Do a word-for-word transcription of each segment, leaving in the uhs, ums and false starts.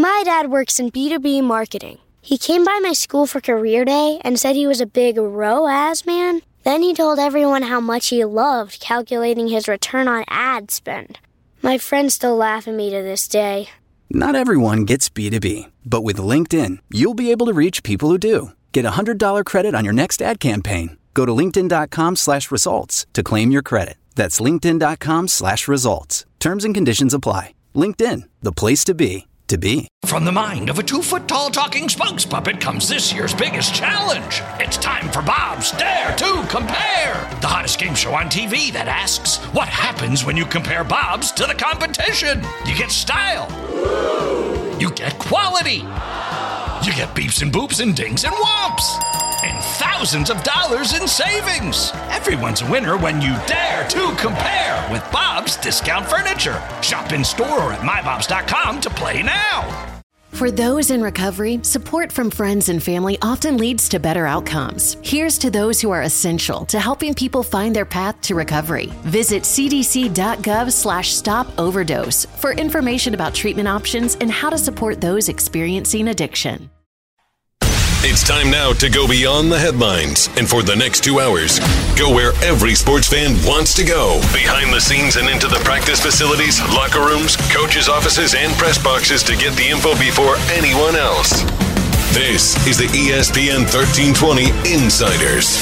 My dad works in B two B marketing. He came by my school for career day and said he was a big R O A S man. Then he told everyone how much he loved calculating his return on ad spend. My friends still laugh at me to this day. Not everyone gets B two B, but with LinkedIn, you'll be able to reach people who do. Get a one hundred dollars credit on your next ad campaign. Go to linkedin.com slash results to claim your credit. That's linkedin.com slash results. Terms and conditions apply. LinkedIn, the place to be, to be. From the mind of a two-foot-tall talking spokes puppet comes this year's biggest challenge. It's time for Bob's Dare to Compare, the hottest game show on T V that asks, what happens when you compare Bob's to the competition? You get style. You get quality. You get beeps and boops and dings and whomps. And thousands of dollars in savings. Everyone's a winner when you dare to compare with Bob's Discount Furniture. Shop in store or at my bobs dot com to play now. For those in recovery, support from friends and family often leads to better outcomes. Here's to those who are essential to helping people find their path to recovery. Visit cdc.gov slash stop overdose for information about treatment options and how to support those experiencing addiction. It's time now to go beyond the headlines, and for the next two hours, go where every sports fan wants to go. Behind the scenes and into the practice facilities, locker rooms, coaches' offices, and press boxes to get the info before anyone else. This is the E S P N thirteen twenty Insiders.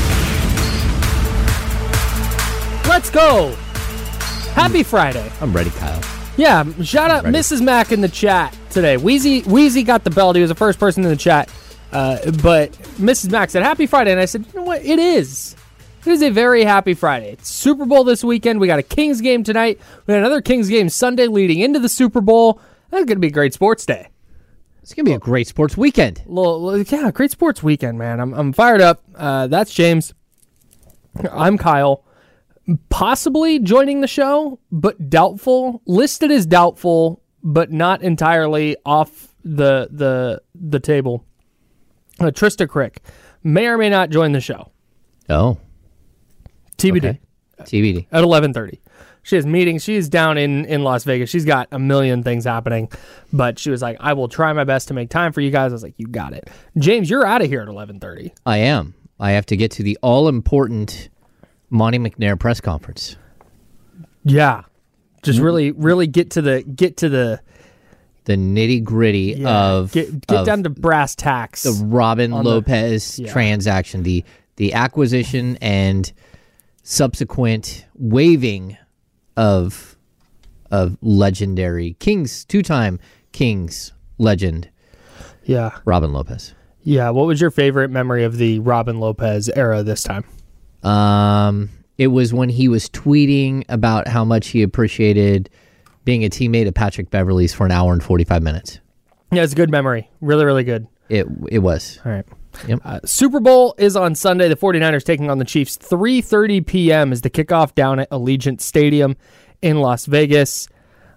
Let's go. Happy Friday. I'm ready, Kyle. Yeah, shout out ready. Missus Mack in the chat today. Wheezy, Wheezy got the belt. He was the first person in the chat. Uh, but Missus Mack said, happy Friday. And I said, you know what? It is. It is a very happy Friday. It's Super Bowl this weekend. We got a Kings game tonight. We got another Kings game Sunday leading into the Super Bowl. That's going to be a great sports day. It's going to be a great sports weekend. Little, yeah, great sports weekend, man. I'm, I'm fired up. Uh, that's James. I'm Kyle. Possibly joining the show, but doubtful. Listed as doubtful, but not entirely off the the the table. Uh, Trista Crick may or may not join the show. Oh. T B D. Okay. T B D. At eleven thirty. She has meetings. She's down in, in Las Vegas. She's got a million things happening. But she was like, I will try my best to make time for you guys. I was like, you got it. James, you're out of here at eleven thirty. I am. I have to get to the all-important Monty McNair press conference. Yeah. Just really, really get to the... Get to the the nitty-gritty yeah, of... Get, get of down to brass tacks. The Robin Lopez the, yeah. transaction. The, the acquisition and subsequent waiving of of legendary Kings, two-time Kings legend, yeah, Robin Lopez. Yeah, what was your favorite memory of the Robin Lopez era this time? Um, it was when he was tweeting about how much he appreciated being a teammate of Patrick Beverley's for an hour and forty-five minutes. Yeah, it's a good memory. Really, really good. It it was. All right. Yep. Uh, Super Bowl is on Sunday. The 49ers taking on the Chiefs. three thirty p.m. is the kickoff down at Allegiant Stadium in Las Vegas.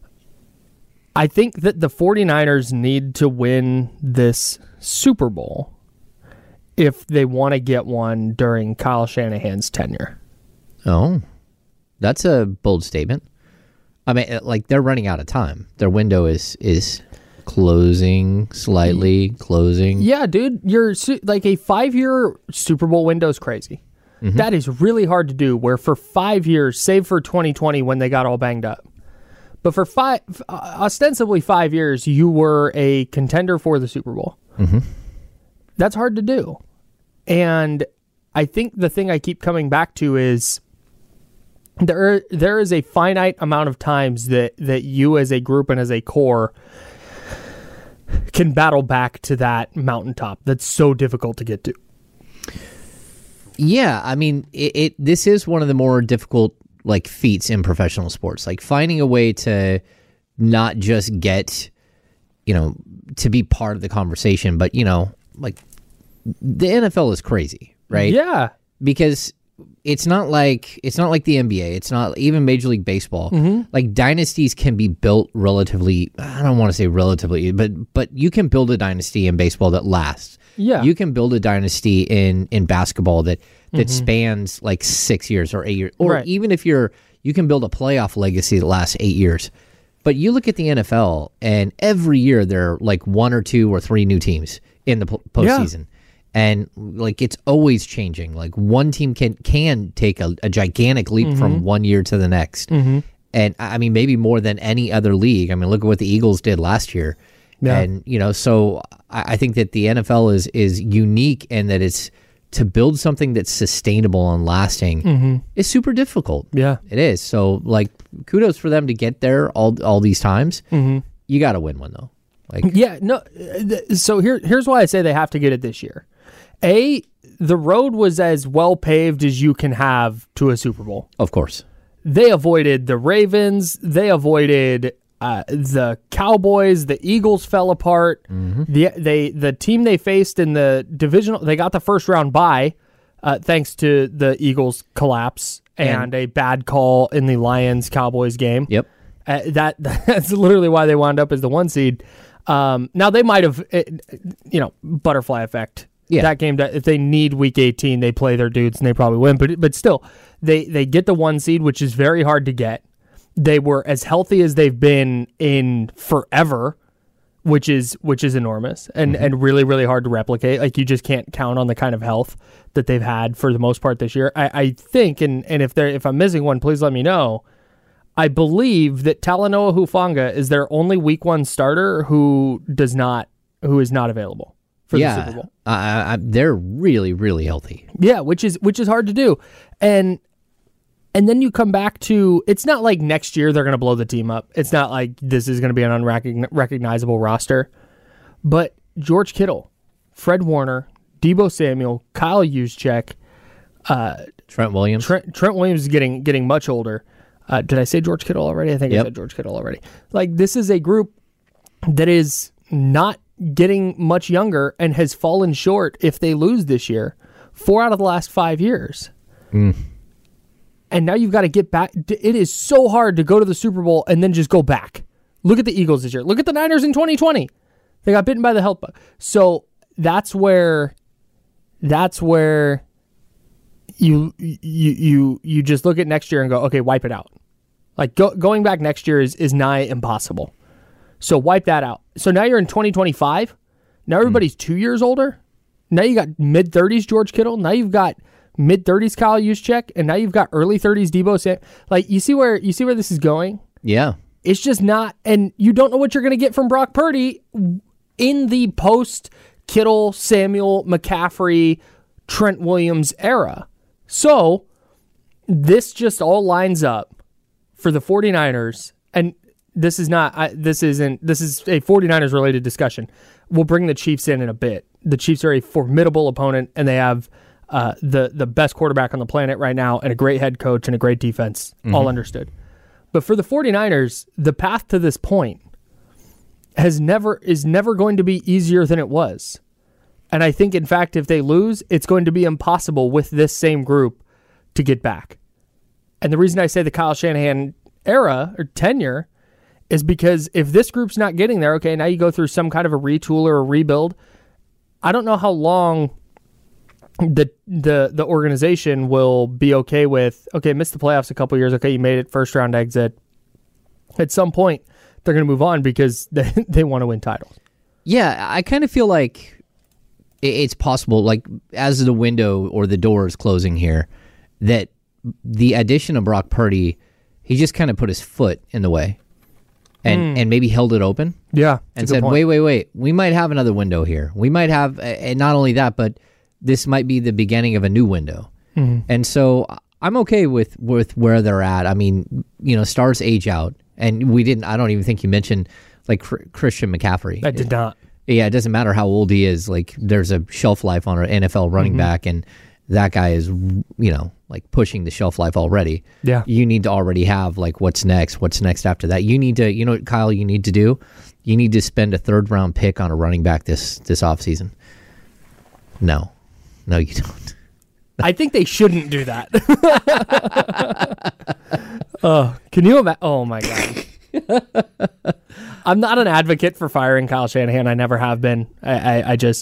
I think that the 49ers need to win this Super Bowl if they want to get one during Kyle Shanahan's tenure. Oh, that's a bold statement. I mean, like, they're running out of time. Their window is is closing slightly, closing. Yeah, dude, you're like a five-year Super Bowl window is crazy. Mm-hmm. That is really hard to do, where for five years, save for twenty twenty when they got all banged up, but for five, ostensibly five years, you were a contender for the Super Bowl. Mm-hmm. That's hard to do. And I think the thing I keep coming back to is there there is a finite amount of times that, that you as a group and as a core can battle back to that mountaintop that's so difficult to get to. Yeah, I mean, it, it this is one of the more difficult like feats in professional sports, like finding a way to not just get, you know, to be part of the conversation, but, you know, like the N F L is crazy, right? Yeah. Because it's not like it's not like the N B A. It's not even Major League Baseball. Mm-hmm. Like dynasties can be built relatively, I don't want to say relatively, but but you can build a dynasty in baseball that lasts. Yeah. You can build a dynasty in, in basketball that that mm-hmm. spans like six years or eight years. Or right. even if you're you can build a playoff legacy that lasts eight years. But you look at the N F L, and every year there are like one or two or three new teams in the po- postseason. Yeah. And like it's always changing. Like one team can can take a, a gigantic leap mm-hmm. from one year to the next. Mm-hmm. And I mean, maybe more than any other league. I mean, look at what the Eagles did last year. Yeah. And, you know, so I, I think that the N F L is is unique in that it's to build something that's sustainable and lasting mm-hmm. is super difficult. Yeah. It is. So, like, kudos for them to get there all all these times. Mm-hmm. You got to win one, though. Like, yeah, no. So here here's why I say they have to get it this year. A, the road was as well paved as you can have to a Super Bowl. Of course. They avoided the Ravens. They avoided uh, the Cowboys. The Eagles fell apart. Mm-hmm. The they the team they faced in the divisional, they got the first round bye uh, thanks to the Eagles collapse and, and a bad call in the Lions Cowboys game. Yep, uh, that that's literally why they wound up as the one seed. Um, now they might have, you know, butterfly effect. Yeah. That game, that if they need week eighteen, they play their dudes and they probably win. But but still, they, they get the one seed, which is very hard to get. They were as healthy as they've been in forever, which is which is enormous and, mm-hmm. and really, really hard to replicate. Like you just can't count on the kind of health that they've had for the most part this year. I, I think, and, and if they're if I'm missing one, please let me know. I believe that Talanoa Hufanga is their only week one starter who does not who is not available. For yeah, the Super Bowl. Uh, they're really, really healthy. Yeah, which is which is hard to do, and and then you come back to it's not like next year they're going to blow the team up. It's not like this is going to be an unrecognizable roster, but George Kittle, Fred Warner, Deebo Samuel, Kyle Juszczyk, uh, Trent Williams. Trent, Trent Williams is getting getting much older. Uh, did I say George Kittle already? I think yep. I said George Kittle already. Like this is a group that is not getting much younger and has fallen short if they lose this year. Four out of the last five years. Mm. And now you've got to get back. It is so hard to go to the Super Bowl and then just go back. Look at the Eagles this year. Look at the Niners in twenty twenty. They got bitten by the health bug. So that's where that's where you you you you just look at next year and go, okay, wipe it out. Like go, going back next year is, is nigh impossible. So wipe that out. So now you're in twenty twenty-five. Now everybody's mm. two years older. Now you got mid-thirties George Kittle. Now you've got mid-thirties Kyle Juszczyk. And now you've got early thirties Deebo Samuel. Like, you see where you see where this is going? Yeah. It's just not, and you don't know what you're going to get from Brock Purdy in the post-Kittle, Samuel, McCaffrey, Trent Williams era. So this just all lines up for the 49ers, and This is not, I, this isn't, this is a 49ers related discussion. We'll bring the Chiefs in in a bit. The Chiefs are a formidable opponent, and they have uh, the, the best quarterback on the planet right now, and a great head coach and a great defense, mm-hmm. all understood. But for the 49ers, the path to this point has never, is never going to be easier than it was. And I think, in fact, if they lose, it's going to be impossible with this same group to get back. And the reason I say the Kyle Shanahan era or tenure is because if this group's not getting there, okay, now you go through some kind of a retool or a rebuild. I don't know how long the the the organization will be okay with, okay, missed the playoffs a couple years, okay, you made it, first round exit. At some point, they're going to move on because they, they want to win titles. Yeah, I kind of feel like it's possible, like as the window or the door is closing here, that the addition of Brock Purdy, he just kind of put his foot in the way. And mm. and maybe held it open. Yeah. And said, wait, wait, wait. We might have another window here. We might have, and not only that, but this might be the beginning of a new window. Mm-hmm. And so I'm okay with, with where they're at. I mean, you know, stars age out. And we didn't, I don't even think you mentioned, like, Christian McCaffrey. I did not. Yeah, it doesn't matter how old he is. Like, there's a shelf life on an N F L running mm-hmm. back, and that guy is, you know, like pushing the shelf life already. Yeah. You need to already have like what's next, what's next after that. You need to, you know what, Kyle, you need to do? You need to spend a third round pick on a running back this this offseason. No. No, you don't. I think they shouldn't do that. Oh, can you imagine? Oh my God. I'm not an advocate for firing Kyle Shanahan. I never have been. I, I, I just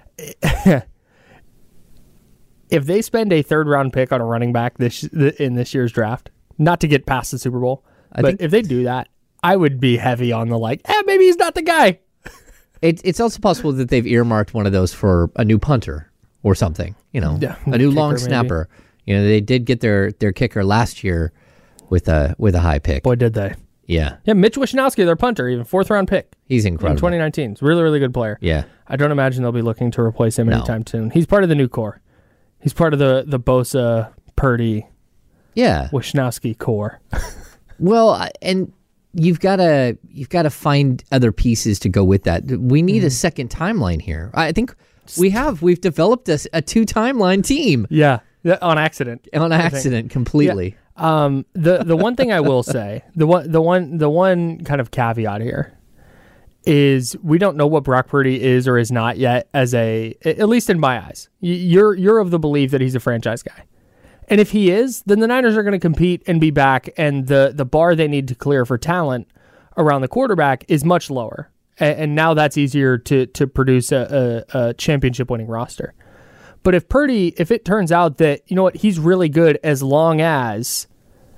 if they spend a third round pick on a running back this in this year's draft, not to get past the Super Bowl, I but think, if they do that, I would be heavy on the like, eh, maybe he's not the guy. It, it's also possible that they've earmarked one of those for a new punter or something, you know, Yeah, a new kicker, long maybe. snapper. You know, they did get their, their kicker last year with a with a high pick. Boy, did they. Yeah, Yeah, Mitch Wishnowsky, their punter, even fourth round pick he's in incredible. twenty nineteen. He's a really, really good player. Yeah. I don't imagine they'll be looking to replace him No. anytime soon. He's part of the new core. He's part of the, the Bosa, Purdy, Yeah. Wishnowsky core. Well, I- and you've got to you've got to find other pieces to go with that. We need Mm-hmm. a second timeline here. I think we have. We've developed a, a two timeline team Yeah, yeah, on accident. on accident completely. Um, the the one thing I will say, the one the one the one kind of caveat here is we don't know what Brock Purdy is or is not yet as a, at least in my eyes. Y- You're you're of the belief that he's a franchise guy. And if he is, then the Niners are going to compete and be back, and the the bar they need to clear for talent around the quarterback is much lower. And, and now that's easier to to produce a, a, a championship winning roster. But if Purdy, if it turns out that, you know what, he's really good as long as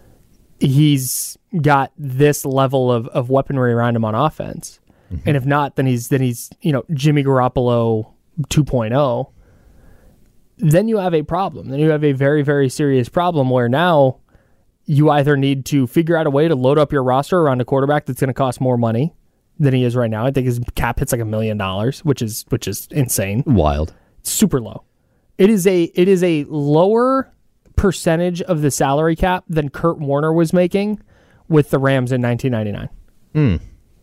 he's got this level of, of weaponry around him on offense, and if not, then he's then he's you know Jimmy Garoppolo two point oh. Then you have a problem. Then you have a very, very serious problem where now you either need to figure out a way to load up your roster around a quarterback that's going to cost more money than he is right now. I think his cap hits like a million dollars, which is which is insane. Wild. It's super low. It is a it is a lower percentage of the salary cap than Kurt Warner was making with the Rams in nineteen ninety-nine.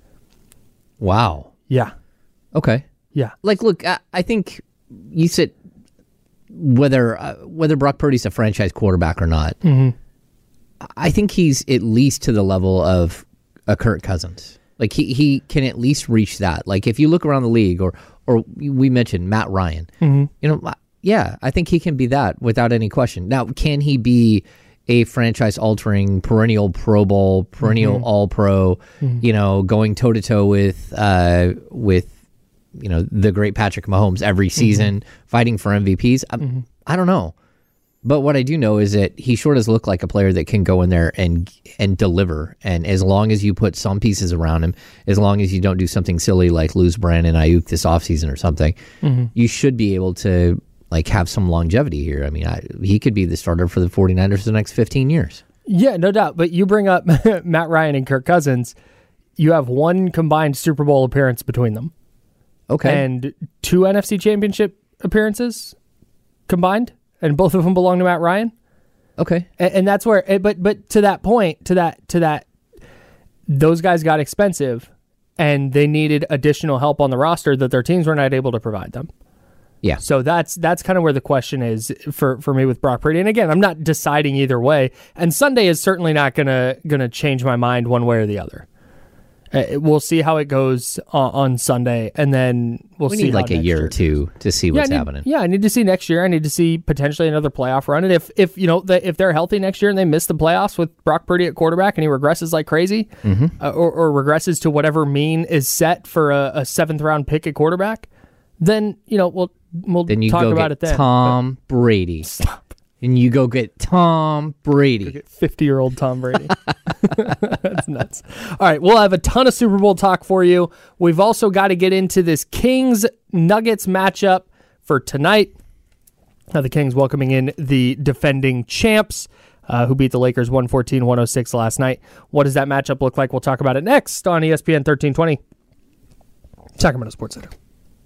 Wow. Yeah. Okay. Yeah. Like, look, I, I think you said whether uh, whether Brock Purdy's a franchise quarterback or not. Mm-hmm. I think he's at least to the level of a Kirk Cousins. Like he, he can at least reach that. Like if you look around the league, or or we mentioned Matt Ryan, Mm-hmm. you know, yeah, I think he can be that without any question. Now, can he be a franchise-altering, perennial Pro Bowl, perennial Mm-hmm. All-Pro? You know, going toe to toe with uh, with you know the great Patrick Mahomes every season, fighting for M V Ps. I, I don't know. But what I do know is that he sure does look like a player that can go in there and and deliver. And as long as you put some pieces around him, as long as you don't do something silly like lose Brandon Ayuk this offseason or something, you should be able to like have some longevity here. I mean, I, he could be the starter for the 49ers for the next fifteen years. Yeah, no doubt. But you bring up Matt Ryan and Kirk Cousins. You have one combined Super Bowl appearance between them. Okay. And two N F C Championship appearances combined, and both of them belong to Matt Ryan. okay. And, and that's where, eh, but but to that point, to that to that, those guys got expensive, and they needed additional help on the roster that their teams were not able to provide them. Yeah. So that's that's kind of where the question is for, for me with Brock Purdy. And again, I'm not deciding either way. And Sunday is certainly not gonna gonna change my mind one way or the other. Uh, we'll see how it goes on, on Sunday, and then we'll We see need how like a next year year or two to see yeah, what's I need, happening. Yeah, I need to see next year. I need to see potentially another playoff run. And if, if you know, the, if they're healthy next year and they miss the playoffs with Brock Purdy at quarterback and he regresses like crazy, Mm-hmm. uh, or, or regresses to whatever mean is set for a, a seventh round pick at quarterback, then, you know, we'll, we'll Then you talk go about get it then. Tom Brady. Stop. And you go get Tom Brady. fifty-year-old Tom Brady. That's nuts. All right, we'll have a ton of Super Bowl talk for you. We've also got to get into this Kings-Nuggets matchup for tonight. Now, the Kings welcoming in the defending champs, uh, who beat the Lakers one fourteen one oh six last night. What does that matchup look like? We'll talk about it next on E S P N thirteen twenty, Sacramento Sports Center.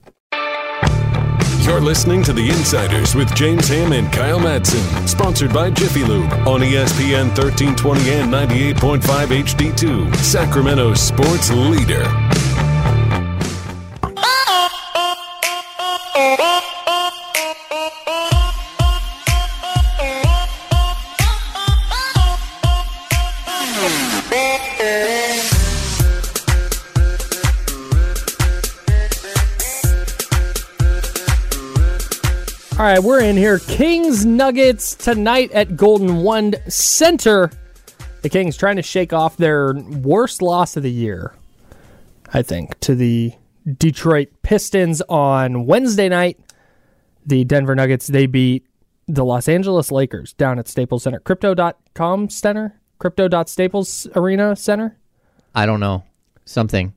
You're listening to The Insiders with James Ham and Kyle Madsen, sponsored by Jiffy Lube on E S P N thirteen twenty and ninety-eight point five H D two, Sacramento sports leader. All right, we're in here. Kings Nuggets tonight at Golden One Center. The Kings trying to shake off their worst loss of the year, I think, to the Detroit Pistons on Wednesday night. The Denver Nuggets, they beat the Los Angeles Lakers down at Staples Center. Crypto dot com Center? Crypto dot Staples Arena Center? I don't know. Something.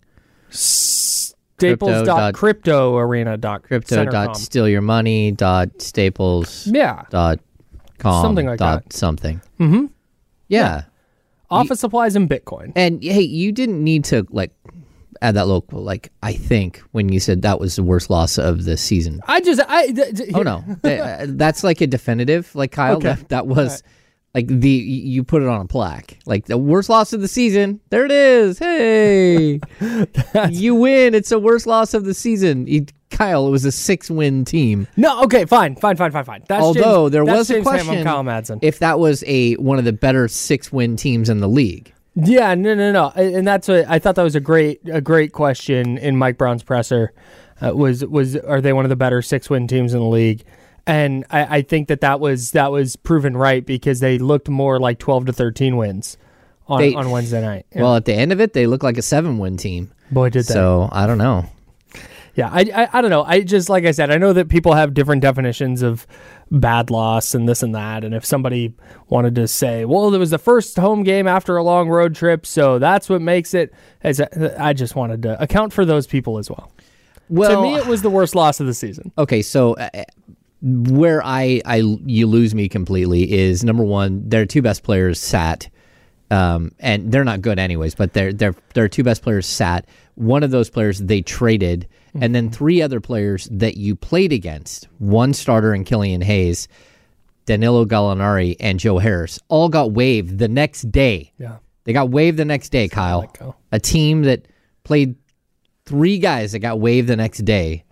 Staples dot crypto arena dot crypto dot steal your money dot staples yeah dot com something like dot that something. Mm-hmm. Yeah. yeah. Office you, supplies and Bitcoin. And hey, you didn't need to like add that local. Like I think when you said that was the worst loss of the season. I just I. Th- th- oh no, that's like a definitive. Like Kyle, okay. that, that was. Like the you put it on a plaque, like the worst loss of the season. There it is. Hey, you win. It's the worst loss of the season. You, Kyle, it was a six-win team. No, okay, fine, fine, fine, fine, fine. That's Although James, there that's was a James question Ham, Kyle Madsen. if that was a one of the better six-win teams in the league. Yeah, no, no, no, and that's what I thought. That was a great, a great question in Mike Brown's presser. Uh, was was are they one of the better six-win teams in the league? And I, I think that that was that was proven right because they looked more like twelve to thirteen wins on, they, on Wednesday night. Yeah. Well, at the end of it, they look like a seven-win team. Boy, did they. So, I don't know. Yeah, I, I I don't know. I just, like I said, I know that people have different definitions of bad loss and this and that. And if somebody wanted to say, well, it was the first home game after a long road trip, so that's what makes it. I just wanted to account for those people as well. Well, to me, it was the worst loss of the season. Okay, so... Uh, Where I, I you lose me completely is number one, their two best players sat, um, and they're not good anyways. But their their their two best players sat. One of those players they traded, mm-hmm. and then three other players that you played against. One starter in Killian Hayes, Danilo Gallinari, and Joe Harris all got waived the next day. Yeah, they got waived the next day. Kyle, a team that played three guys that got waived the next day.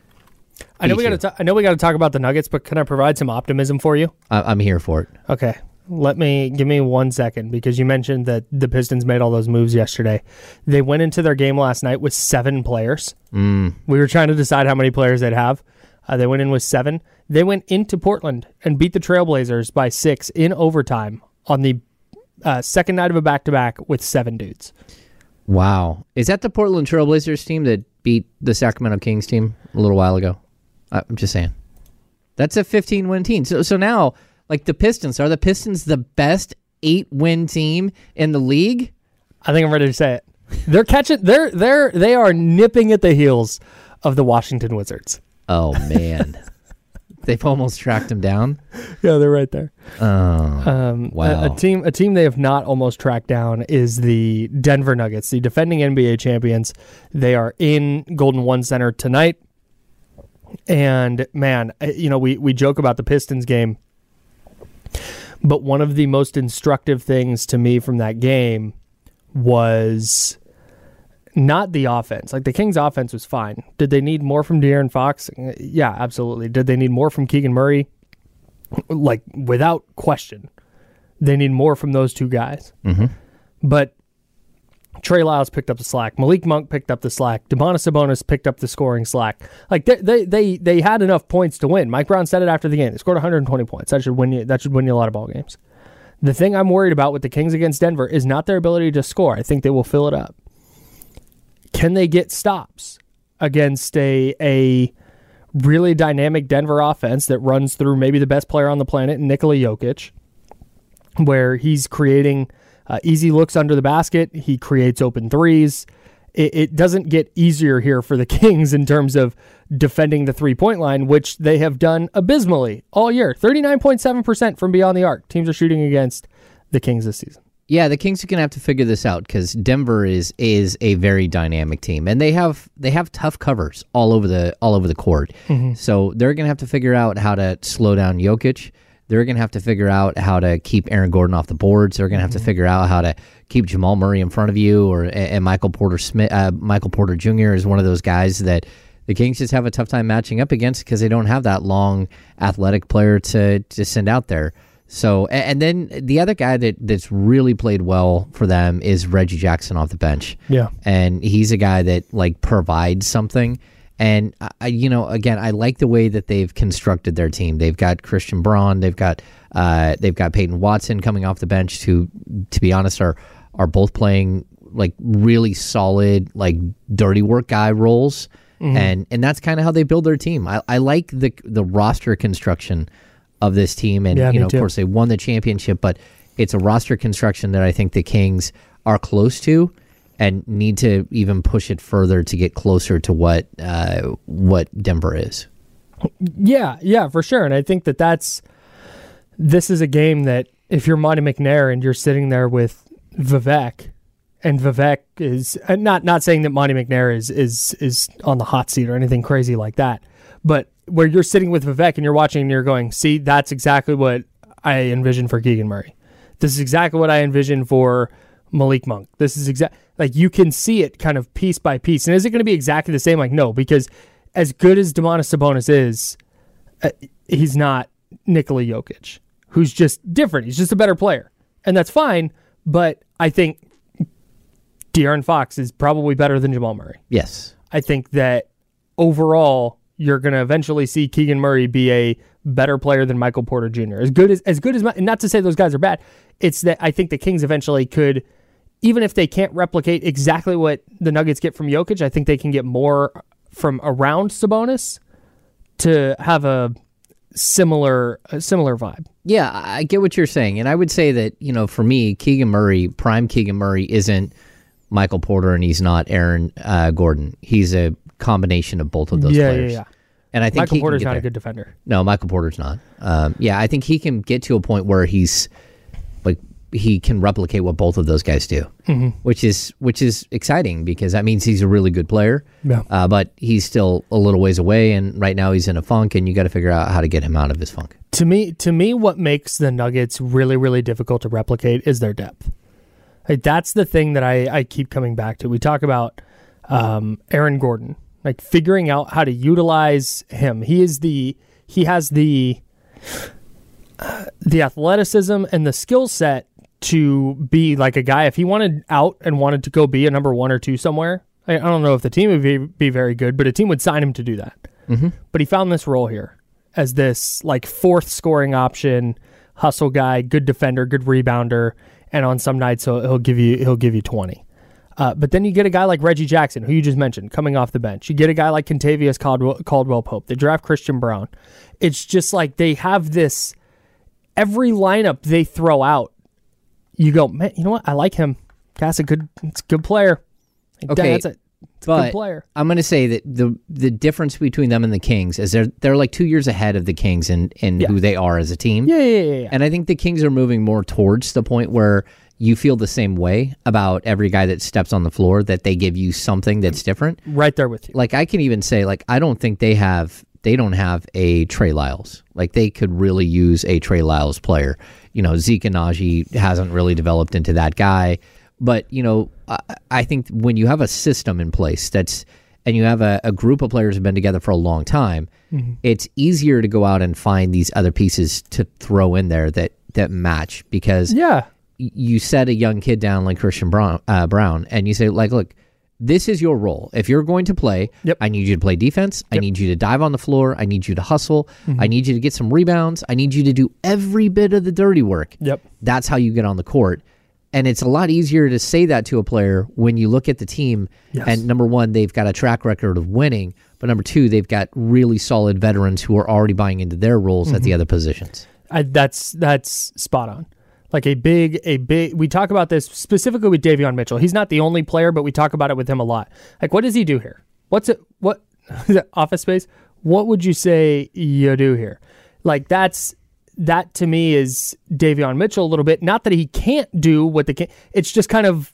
I know we got to. I know we got to talk about the Nuggets, but can I provide some optimism for you? I, I'm here for it. Okay, let me give me one second because you mentioned that the Pistons made all those moves yesterday. They went into their game last night with seven players. Mm. We were trying to decide how many players they'd have. Uh, they went in with seven. They went into Portland and beat the Trailblazers by six in overtime on the uh, second night of a back-to-back with seven dudes. Wow, is that the Portland Trailblazers team that beat the Sacramento Kings team a little while ago? I'm just saying. That's a fifteen-win team. So so now, like the Pistons, are the Pistons the best eight-win team in the league? I think I'm ready to say it. They're catching they're they're they are nipping at the heels of the Washington Wizards. Oh man. They've almost tracked them down. Yeah, they're right there. Oh. Um, wow. A, a team a team they have not almost tracked down is the Denver Nuggets, the defending N B A champions. They are in Golden One Center tonight. And man, you know, we, we joke about the Pistons game, but one of the most instructive things to me from that game was not the offense. Like the Kings' offense was fine. Did they need more from De'Aaron Fox? Yeah, absolutely. Did they need more from Keegan Murray? Like without question, they need more from those two guys. Mm-hmm. But Trey Lyles picked up the slack. Malik Monk picked up the slack. Domantas Sabonis picked up the scoring slack. Like they, they, they, they had enough points to win. Mike Brown said it after the game. They scored one hundred twenty points. That should win you. That should win you a lot of ball games. The thing I'm worried about with the Kings against Denver is not their ability to score. I think they will fill it up. Can they get stops against a a really dynamic Denver offense that runs through maybe the best player on the planet, Nikola Jokic, where he's creating Uh, easy looks under the basket. He creates open threes. It, it doesn't get easier here for the Kings in terms of defending the three-point line, which they have done abysmally all year. thirty-nine point seven percent from beyond the arc. Teams are shooting against the Kings this season. Yeah, the Kings are going to have to figure this out because Denver is is a very dynamic team, and they have they have tough covers all over the all over the court. Mm-hmm. So they're going to have to figure out how to slow down Jokic. They're going to have to figure out how to keep Aaron Gordon off the boards. They're going to have mm-hmm. to figure out how to keep Jamal Murray in front of you, or and Michael Porter Smith, uh, Michael Porter Junior is one of those guys that the Kings just have a tough time matching up against because they don't have that long, athletic player to to send out there. So, and then the other guy that that's really played well for them is Reggie Jackson off the bench. Yeah, and he's a guy that like provides something. And, I, you know, again, I like the way that they've constructed their team. They've got Christian Braun. They've got uh, they've got Peyton Watson coming off the bench who, to be honest, are are both playing, like, really solid, like, dirty work guy roles. Mm-hmm. And and that's kind of how they build their team. I, I like the the roster construction of this team. And, yeah, you know, too. of course, they won the championship, but it's a roster construction that I think the Kings are close to. and need to even push it further to get closer to what uh, what Denver is. Yeah, yeah, for sure. And I think that that's this is a game that if you're Monty McNair and you're sitting there with Vivek, and Vivek is and not not saying that Monty McNair is is is on the hot seat or anything crazy like that, but where you're sitting with Vivek and you're watching and you're going, see, that's exactly what I envisioned for Keegan Murray. This is exactly what I envisioned for Malik Monk. This is exact like you can see it kind of piece by piece. And is it going to be exactly the same? Like, no, because as good as Domantas Sabonis is, uh, he's not Nikola Jokic, who's just different. He's just a better player. And that's fine, but I think De'Aaron Fox is probably better than Jamal Murray. Yes. I think that overall, you're going to eventually see Keegan Murray be a better player than Michael Porter Junior As good as, as good as, not to say those guys are bad, it's that I think the Kings eventually could, even if they can't replicate exactly what the Nuggets get from Jokic, I think they can get more from around Sabonis to have a similar a similar vibe. Yeah, I get what you're saying. And I would say that, you know, for me, Keegan Murray, prime Keegan Murray isn't Michael Porter and he's not Aaron uh, Gordon. He's a combination of both of those yeah, players. Yeah, yeah. And I think Michael he Porter's can get not there. a good defender. No, Michael Porter's not. Um, yeah, I think he can get to a point where he's like he can replicate what both of those guys do, mm-hmm. which is which is exciting because that means he's a really good player. Yeah. Uh, but he's still a little ways away, and right now he's in a funk, and you got to figure out how to get him out of his funk. To me, to me, what makes the Nuggets really, really difficult to replicate is their depth. Like, that's the thing that I, I keep coming back to. We talk about um, Aaron Gordon. Like figuring out how to utilize him. He is the he has the uh, the athleticism and the skill set to be like a guy. If he wanted out and wanted to go be a number one or two somewhere, I, I don't know if the team would be, be very good, but a team would sign him to do that. Mm-hmm. But he found this role here as this like fourth scoring option, hustle guy, good defender, good rebounder, and on some nights he'll, he'll give you he'll give you twenty. Uh, but then you get a guy like Reggie Jackson, who you just mentioned, coming off the bench. You get a guy like Kentavious Caldwell, Caldwell Pope. They draft Christian Brown. It's just like they have this, every lineup they throw out, you go, man, you know what? I like him. That's a good, it's a good player. Like, Okay, that's a, it's a but good player. I'm going to say that the the difference between them and the Kings is they're they're like two years ahead of the Kings in, in Yeah. who they are as a team. Yeah, yeah, yeah, yeah. And I think the Kings are moving more towards the point where you feel the same way about every guy that steps on the floor, that they give you something that's different. Right there with you. Like I can even say, like I don't think they have they don't have a Trey Lyles. Like they could really use a Trey Lyles player. You know, Zeke Naji hasn't really developed into that guy. But, you know, I, I think when you have a system in place that's and you have a, a group of players who've been together for a long time, mm-hmm. it's easier to go out and find these other pieces to throw in there that that match because yeah. you set a young kid down like Christian Brown, uh, Brown, and you say, like, look, this is your role. If you're going to play, yep. I need you to play defense. Yep. I need you to dive on the floor. I need you to hustle. Mm-hmm. I need you to get some rebounds. I need you to do every bit of the dirty work. Yep. That's how you get on the court. And it's a lot easier to say that to a player when you look at the team. Yes. And number one, they've got a track record of winning. But number two, they've got really solid veterans who are already buying into their roles mm-hmm. at the other positions. I, that's that's spot on. Like a big, a big, we talk about this specifically with Davion Mitchell. He's not the only player, but we talk about it with him a lot. Like, what does he do here? What's it, what, Office Space? What would you say you do here? Like, that's, that to me is Davion Mitchell a little bit. Not that he can't do what the Kings, it's just kind of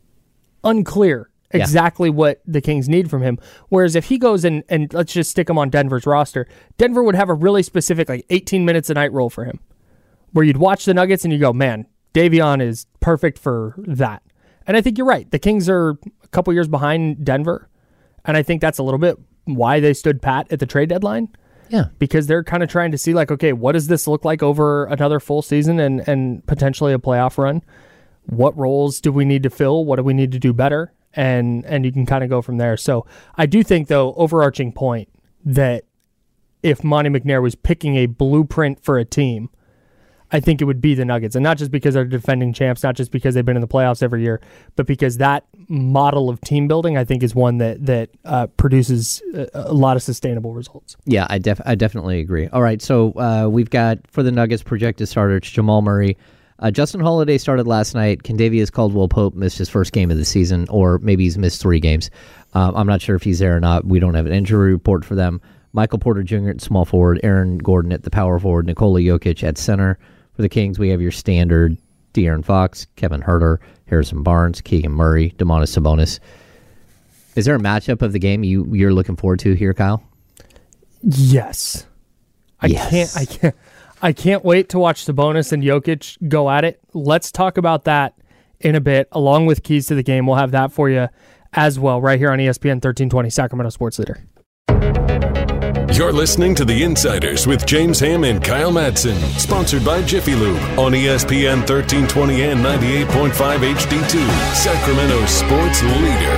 unclear exactly yeah. what the Kings need from him. Whereas if he goes and, and let's just stick him on Denver's roster, Denver would have a really specific, like eighteen minutes a night role for him, where you'd watch the Nuggets and you go, man, Davion is perfect for that. And I think you're right. The Kings are a couple years behind Denver, and I think that's a little bit why they stood pat at the trade deadline. Yeah. Because they're kind of trying to see, like, okay, what does this look like over another full season and, and potentially a playoff run? What roles do we need to fill? What do we need to do better? And and you can kind of go from there. So I do think, though, overarching point that if Monty McNair was picking a blueprint for a team, I think it would be the Nuggets. And not just because they're defending champs, not just because they've been in the playoffs every year, but because that model of team building, I think, is one that that uh, produces a, a lot of sustainable results. Yeah, I, def- I definitely agree. All right, so uh, we've got, for the Nuggets, projected starters, Jamal Murray, Uh, Justin Holiday started last night. Condavious Caldwell-Pope missed his first game of the season, or maybe he's missed three games. Uh, I'm not sure if he's there or not. We don't have an injury report for them. Michael Porter Junior at small forward, Aaron Gordon at the power forward, Nikola Jokic at center. For the Kings, we have your standard De'Aaron Fox, Kevin Huerter, Harrison Barnes, Keegan Murray, Domantas Sabonis. Is there a matchup of the game you, you're looking forward to here, Kyle? Yes. I yes. can't I can't I can't wait to watch Sabonis and Jokic go at it. Let's talk about that in a bit, along with keys to the game. We'll have that for you as well, right here on E S P N thirteen twenty, Sacramento Sports Leader. You're listening to The Insiders with James Ham and Kyle Madsen, sponsored by Jiffy Lube on E S P N thirteen twenty and ninety-eight point five H D two, Sacramento Sports Leader.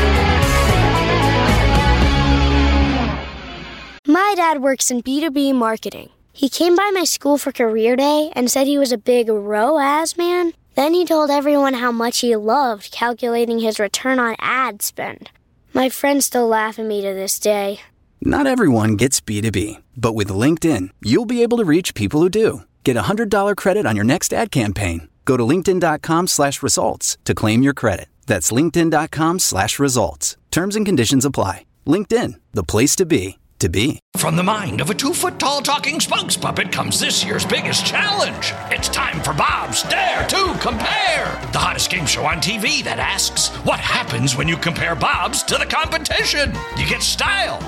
My dad works in B two B marketing. He came by my school for career day and said he was a big R O A S man. Then he told everyone how much he loved calculating his return on ad spend. My friends still laugh at me to this day. Not everyone gets B two B, but with LinkedIn, you'll be able to reach people who do. Get a one hundred dollars credit on your next ad campaign. Go to linkedin.com slash results to claim your credit. That's linkedin.com slash results. Terms and conditions apply. LinkedIn, the place to be, to be. From the mind of a two-foot-tall talking spokes puppet comes this year's biggest challenge. It's time for Bob's Dare to Compare, the hottest game show on T V that asks, what happens when you compare Bob's to the competition? You get style.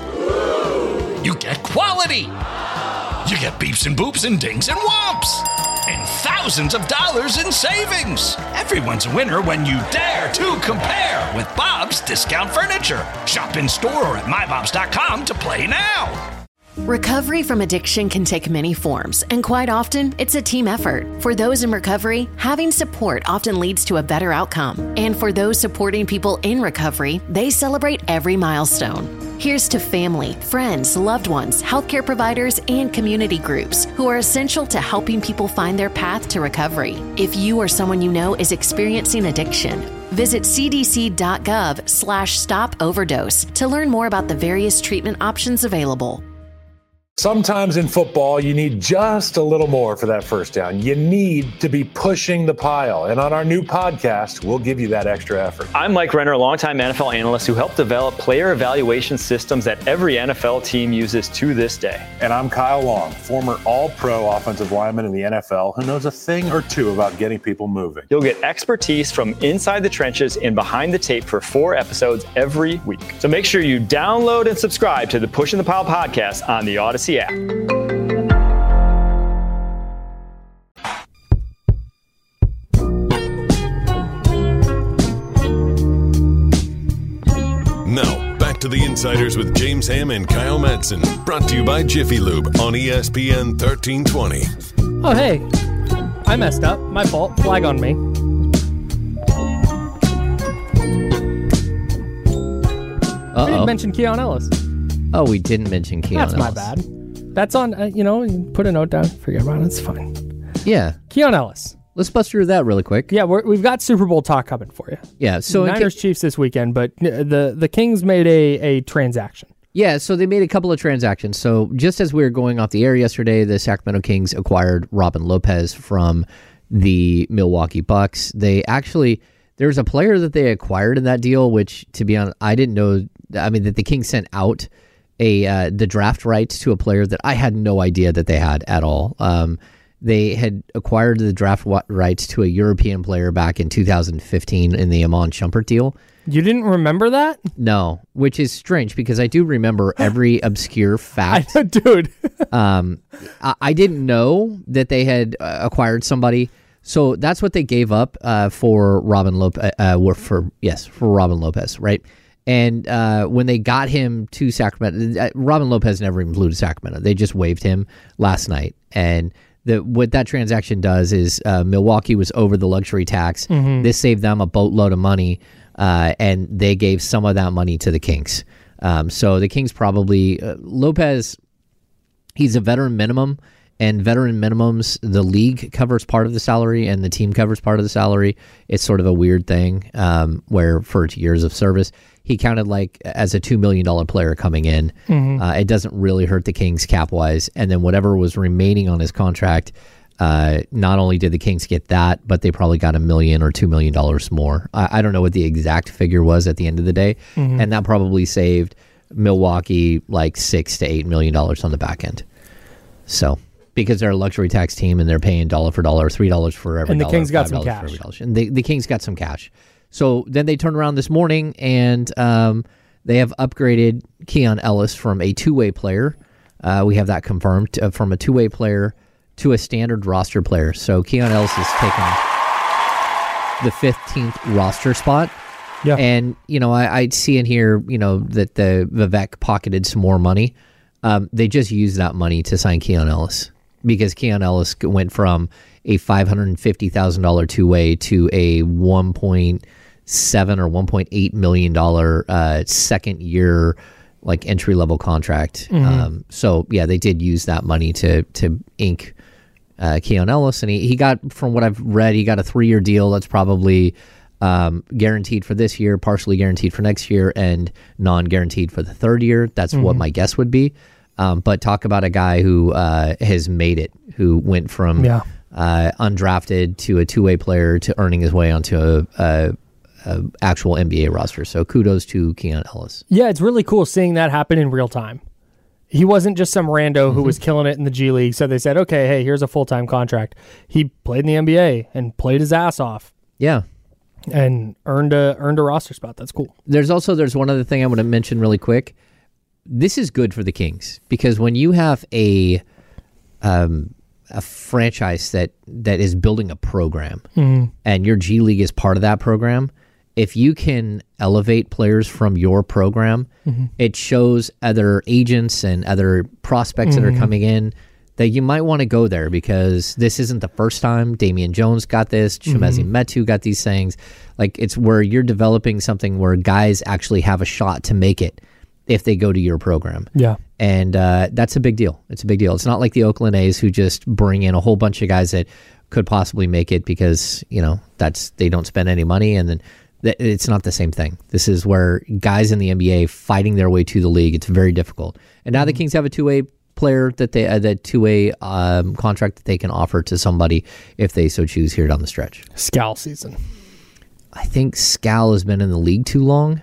You get quality. You get beeps and boops and dings and whomps. And thousands of dollars in savings. Everyone's a winner when you dare to compare with Bob's Discount Furniture. Shop in store or at my bobs dot com to play now. Recovery from addiction can take many forms, and quite often, it's a team effort. For those in recovery, having support often leads to a better outcome. And for those supporting people in recovery, they celebrate every milestone. Here's to family, friends, loved ones, healthcare providers, and community groups who are essential to helping people find their path to recovery. If you or someone you know is experiencing addiction, visit cdc.gov slash stop overdose to learn more about the various treatment options available. Sometimes in football, you need just a little more for that first down. You need to be pushing the pile. And on our new podcast, we'll give you that extra effort. I'm Mike Renner, a longtime N F L analyst who helped develop player evaluation systems that every N F L team uses to this day. And I'm Kyle Long, former all-pro offensive lineman in the N F L who knows a thing or two about getting people moving. You'll get expertise from inside the trenches and behind the tape for four episodes every week. So make sure you download and subscribe to the Pushing the Pile podcast on the Odyssey app. Now, back to the Insiders with James Ham and Kyle Madsen. Brought to you by Jiffy Lube on E S P N thirteen twenty. Oh, hey. I messed up. My fault. Flag on me. Uh-oh. We didn't mention Keon Ellis. Oh, we didn't mention Keon That's Ellis. my bad. That's on, uh, you know, you put a note down. Forget about it. It's fine. Yeah. Keon Ellis. Let's bust through that really quick. Yeah, we're, we've got Super Bowl talk coming for you. Yeah. So Niners Chiefs this weekend, but the, the Kings made a, a transaction. Yeah, so they made a couple of transactions. So just as we were going off the air yesterday, the Sacramento Kings acquired Robin Lopez from the Milwaukee Bucks. They actually, there's a player that they acquired in that deal, which, to be honest, I didn't know. I mean, that the Kings sent out a uh, the draft rights to a player that I had no idea that they had at all. Um, they had acquired the draft rights to a European player back in two thousand fifteen in the Amon Shumpert deal. You didn't remember that? No, which is strange because I do remember every obscure fact. I, dude. um, I, I didn't know that they had uh, acquired somebody. So that's what they gave up uh, for Robin Lopez. Uh, for yes, for Robin Lopez, right? And uh, when they got him to Sacramento, uh, Robin Lopez never even flew to Sacramento. They just waived him last night. And the, what that transaction does is uh, Milwaukee was over the luxury tax. Mm-hmm. This saved them a boatload of money, uh, and they gave some of that money to the Kings. Um, so the Kings probably uh, Lopez. He's a veteran minimum. And veteran minimums, the league covers part of the salary and the team covers part of the salary. It's sort of a weird thing um, where for years of service, he counted like as a two million dollars player coming in. Mm-hmm. Uh, it doesn't really hurt the Kings cap-wise. And then whatever was remaining on his contract, Uh, not only did the Kings get that, but they probably got a million or two million dollars more. I, I don't know what the exact figure was at the end of the day, mm-hmm. and that probably saved Milwaukee like six to eight million dollars on the back end. So because they're a luxury tax team and they're paying dollar for dollar, three dollars for every and the dollar, Kings got some cash, and they, the Kings got some cash. So then they turned around this morning and um, they have upgraded Keon Ellis from a two-way player. Uh, we have that confirmed uh, from a two-way player to a standard roster player. So Keon Ellis has taken the fifteenth roster spot. Yeah. And, you know, I, I'd see in here, you know, that the Vivek pocketed some more money. Um, they just used that money to sign Keon Ellis because Keon Ellis went from a five hundred fifty thousand dollars two-way to a one point seven or one point eight million dollars uh, second year like entry level contract. Mm-hmm. Um, so yeah, they did use that money to to ink uh, Keon Ellis, and he, he got, from what I've read, he got a three year deal that's probably um, guaranteed for this year, partially guaranteed for next year, and non guaranteed for the third year. That's mm-hmm. what my guess would be. Um, but talk about a guy who uh, has made it, who went from yeah. uh, undrafted to a two way player to earning his way onto a, a Uh, actual N B A roster. So kudos to Keon Ellis. Yeah, it's really cool seeing that happen in real time. He wasn't just some rando mm-hmm. who was killing it in the G League, so they said, okay, hey, here's a full-time contract. He played in the N B A and played his ass off. Yeah. And earned a earned a roster spot. That's cool. There's also, there's one other thing I want to mention really quick. This is good for the Kings, because when you have a um, a franchise that, that is building a program mm-hmm. and your G League is part of that program, if you can elevate players from your program, mm-hmm. it shows other agents and other prospects mm-hmm. that are coming in that you might want to go there, because this isn't the first time. Damian Jones got this. Chimezie mm-hmm. Metu got these things. Like, it's where you're developing something where guys actually have a shot to make it if they go to your program. Yeah. And uh, that's a big deal. It's a big deal. It's not like the Oakland A's who just bring in a whole bunch of guys that could possibly make it because, you know, that's they don't spend any money, and then it's not the same thing. This is where guys in the N B A fighting their way to the league. It's very difficult. And now mm-hmm. the Kings have a two-way player that they uh, that two-way um, contract that they can offer to somebody if they so choose here down the stretch. Scal season. I think Scal has been in the league too long.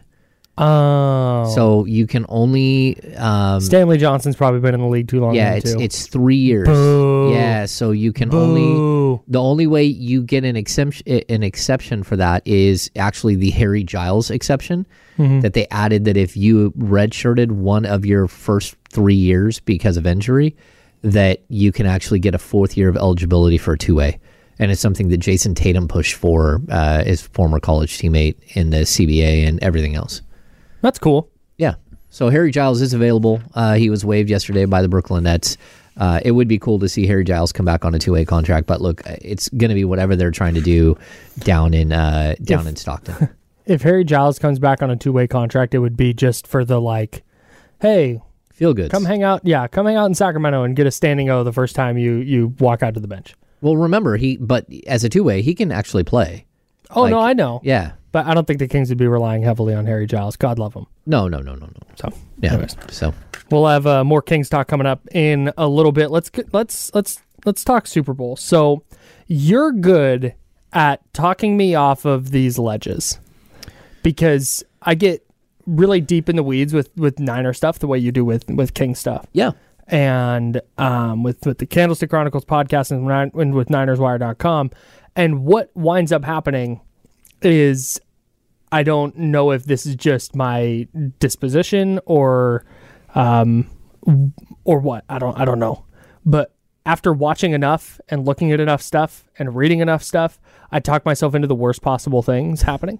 Oh. So you can only um, Stanley Johnson's probably been in the league too long. Yeah, it's too. it's three years. Boo. Yeah, so you can Boo. only the only way you get an exception an exception for that is actually the Harry Giles exception mm-hmm. that they added, that if you redshirted one of your first three years because of injury, that you can actually get a fourth year of eligibility for a two-way. And it's something that Jason Tatum pushed for, uh, his former college teammate in the C B A and everything else. That's cool. Yeah. So Harry Giles is available. Uh, he was waived yesterday by the Brooklyn Nets. Uh, it would be cool to see Harry Giles come back on a two-way contract, but look, it's going to be whatever they're trying to do down in uh, down if, in Stockton. If Harry Giles comes back on a two-way contract, it would be just for the, like, hey, feel good. Come hang out. Yeah, come hang out in Sacramento and get a standing O the first time you you walk out to the bench. Well, remember, he but as a two-way, he can actually play. Oh, like, no, I know. Yeah. But I don't think the Kings would be relying heavily on Harry Giles. God love him. No, no, no, no, no. So, yeah. Anyways. So we'll have uh, more Kings talk coming up in a little bit. Let's let's let's let's talk Super Bowl. So you're good at talking me off of these ledges, because I get really deep in the weeds with, with Niner stuff the way you do with with King stuff. Yeah. And um, with with the Candlestick Chronicles podcast and, and with Niners Wire dot com, and what winds up happening is, I don't know if this is just my disposition or um or what. I don't I don't know. But after watching enough and looking at enough stuff and reading enough stuff, I talk myself into the worst possible things happening.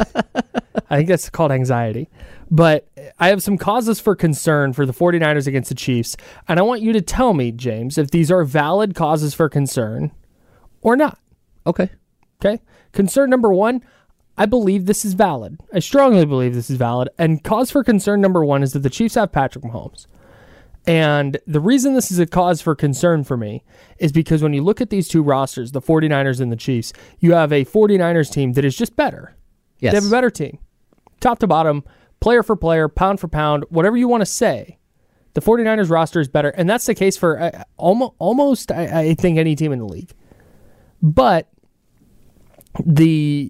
I think that's called anxiety. But I have some causes for concern for the 49ers against the Chiefs, and I want you to tell me, James, if these are valid causes for concern or not. Okay. Okay. Concern number one, I believe this is valid. I strongly believe this is valid. And cause for concern number one is that the Chiefs have Patrick Mahomes. And the reason this is a cause for concern for me is because when you look at these two rosters, the 49ers and the Chiefs, you have a 49ers team that is just better. Yes. They have a better team. Top to bottom, player for player, pound for pound, whatever you want to say. The 49ers roster is better, and that's the case for uh, almost, almost I, I think, any team in the league. But the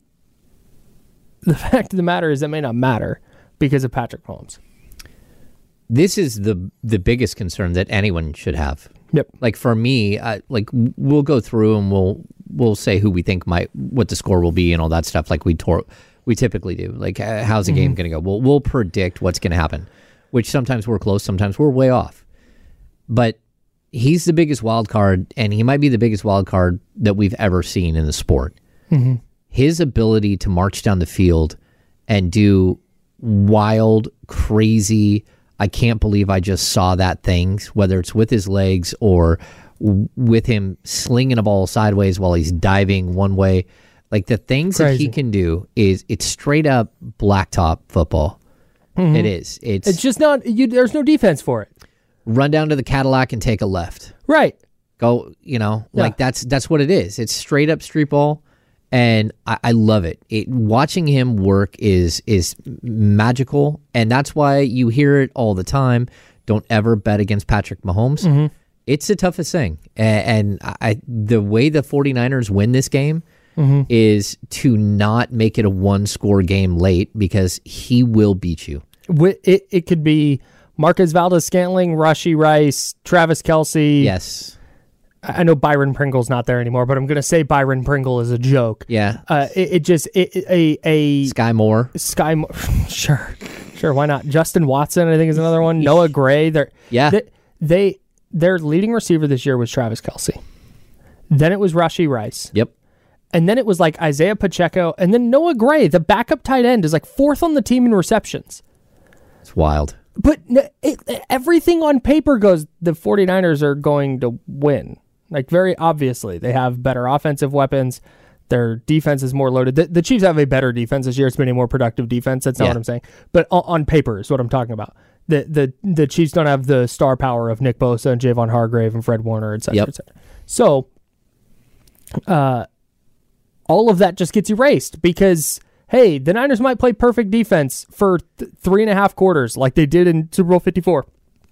the fact of the matter is that may not matter because of Patrick Mahomes. This is the the biggest concern that anyone should have. Yep. Like for me, I, like we'll go through and we'll we'll say who we think might what the score will be and all that stuff. Like we tor- we typically do. Like uh, how's the mm-hmm. game going to go? We'll we'll predict what's going to happen. Which sometimes we're close, sometimes we're way off. But he's the biggest wild card, and he might be the biggest wild card that we've ever seen in the sport. Mm-hmm. His ability to march down the field and do wild, crazy, I can't believe I just saw that things, whether it's with his legs or w- with him slinging a ball sideways while he's diving one way. Like the things crazy. that he can do is it's straight up blacktop football. Mm-hmm. It is. It's, it's just not, you, there's no defense for it. Run down to the Cadillac and take a left. Right. Go, you know, yeah. like that's that's what it is. It's straight up street ball, and I, I love it. it. Watching him work is is magical, and that's why you hear it all the time. Don't ever bet against Patrick Mahomes. Mm-hmm. It's the toughest thing, and, and I, the way the 49ers win this game mm-hmm. is to not make it a one-score game late because he will beat you. It, it could be Marquez Valdes-Scantling, Rashee Rice, Travis Kelce. Yes. I know Byron Pringle's not there anymore, but I'm going to say Byron Pringle is a joke. Yeah. Uh, it, it just, it, a, a... Sky Moore. Sky Moore. Sure. Sure, why not? Justin Watson, I think, is another one. Noah Gray. They're, yeah. They, they, their leading receiver this year was Travis Kelce. Then it was Rashee Rice. Yep. And then it was like Isaiah Pacheco. And then Noah Gray, the backup tight end, is like fourth on the team in receptions. It's wild. But it, everything on paper goes, the 49ers are going to win. Like, very obviously. They have better offensive weapons. Their defense is more loaded. The, the Chiefs have a better defense this year. It's been a more productive defense. That's not yeah. what I'm saying. But on, on paper is what I'm talking about. The, the the Chiefs don't have the star power of Nick Bosa and Javon Hargrave and Fred Warner, et cetera, yep. et cetera. So, uh, all of that just gets erased because... Hey, the Niners might play perfect defense for th- three and a half quarters like they did in Super Bowl fifty-four.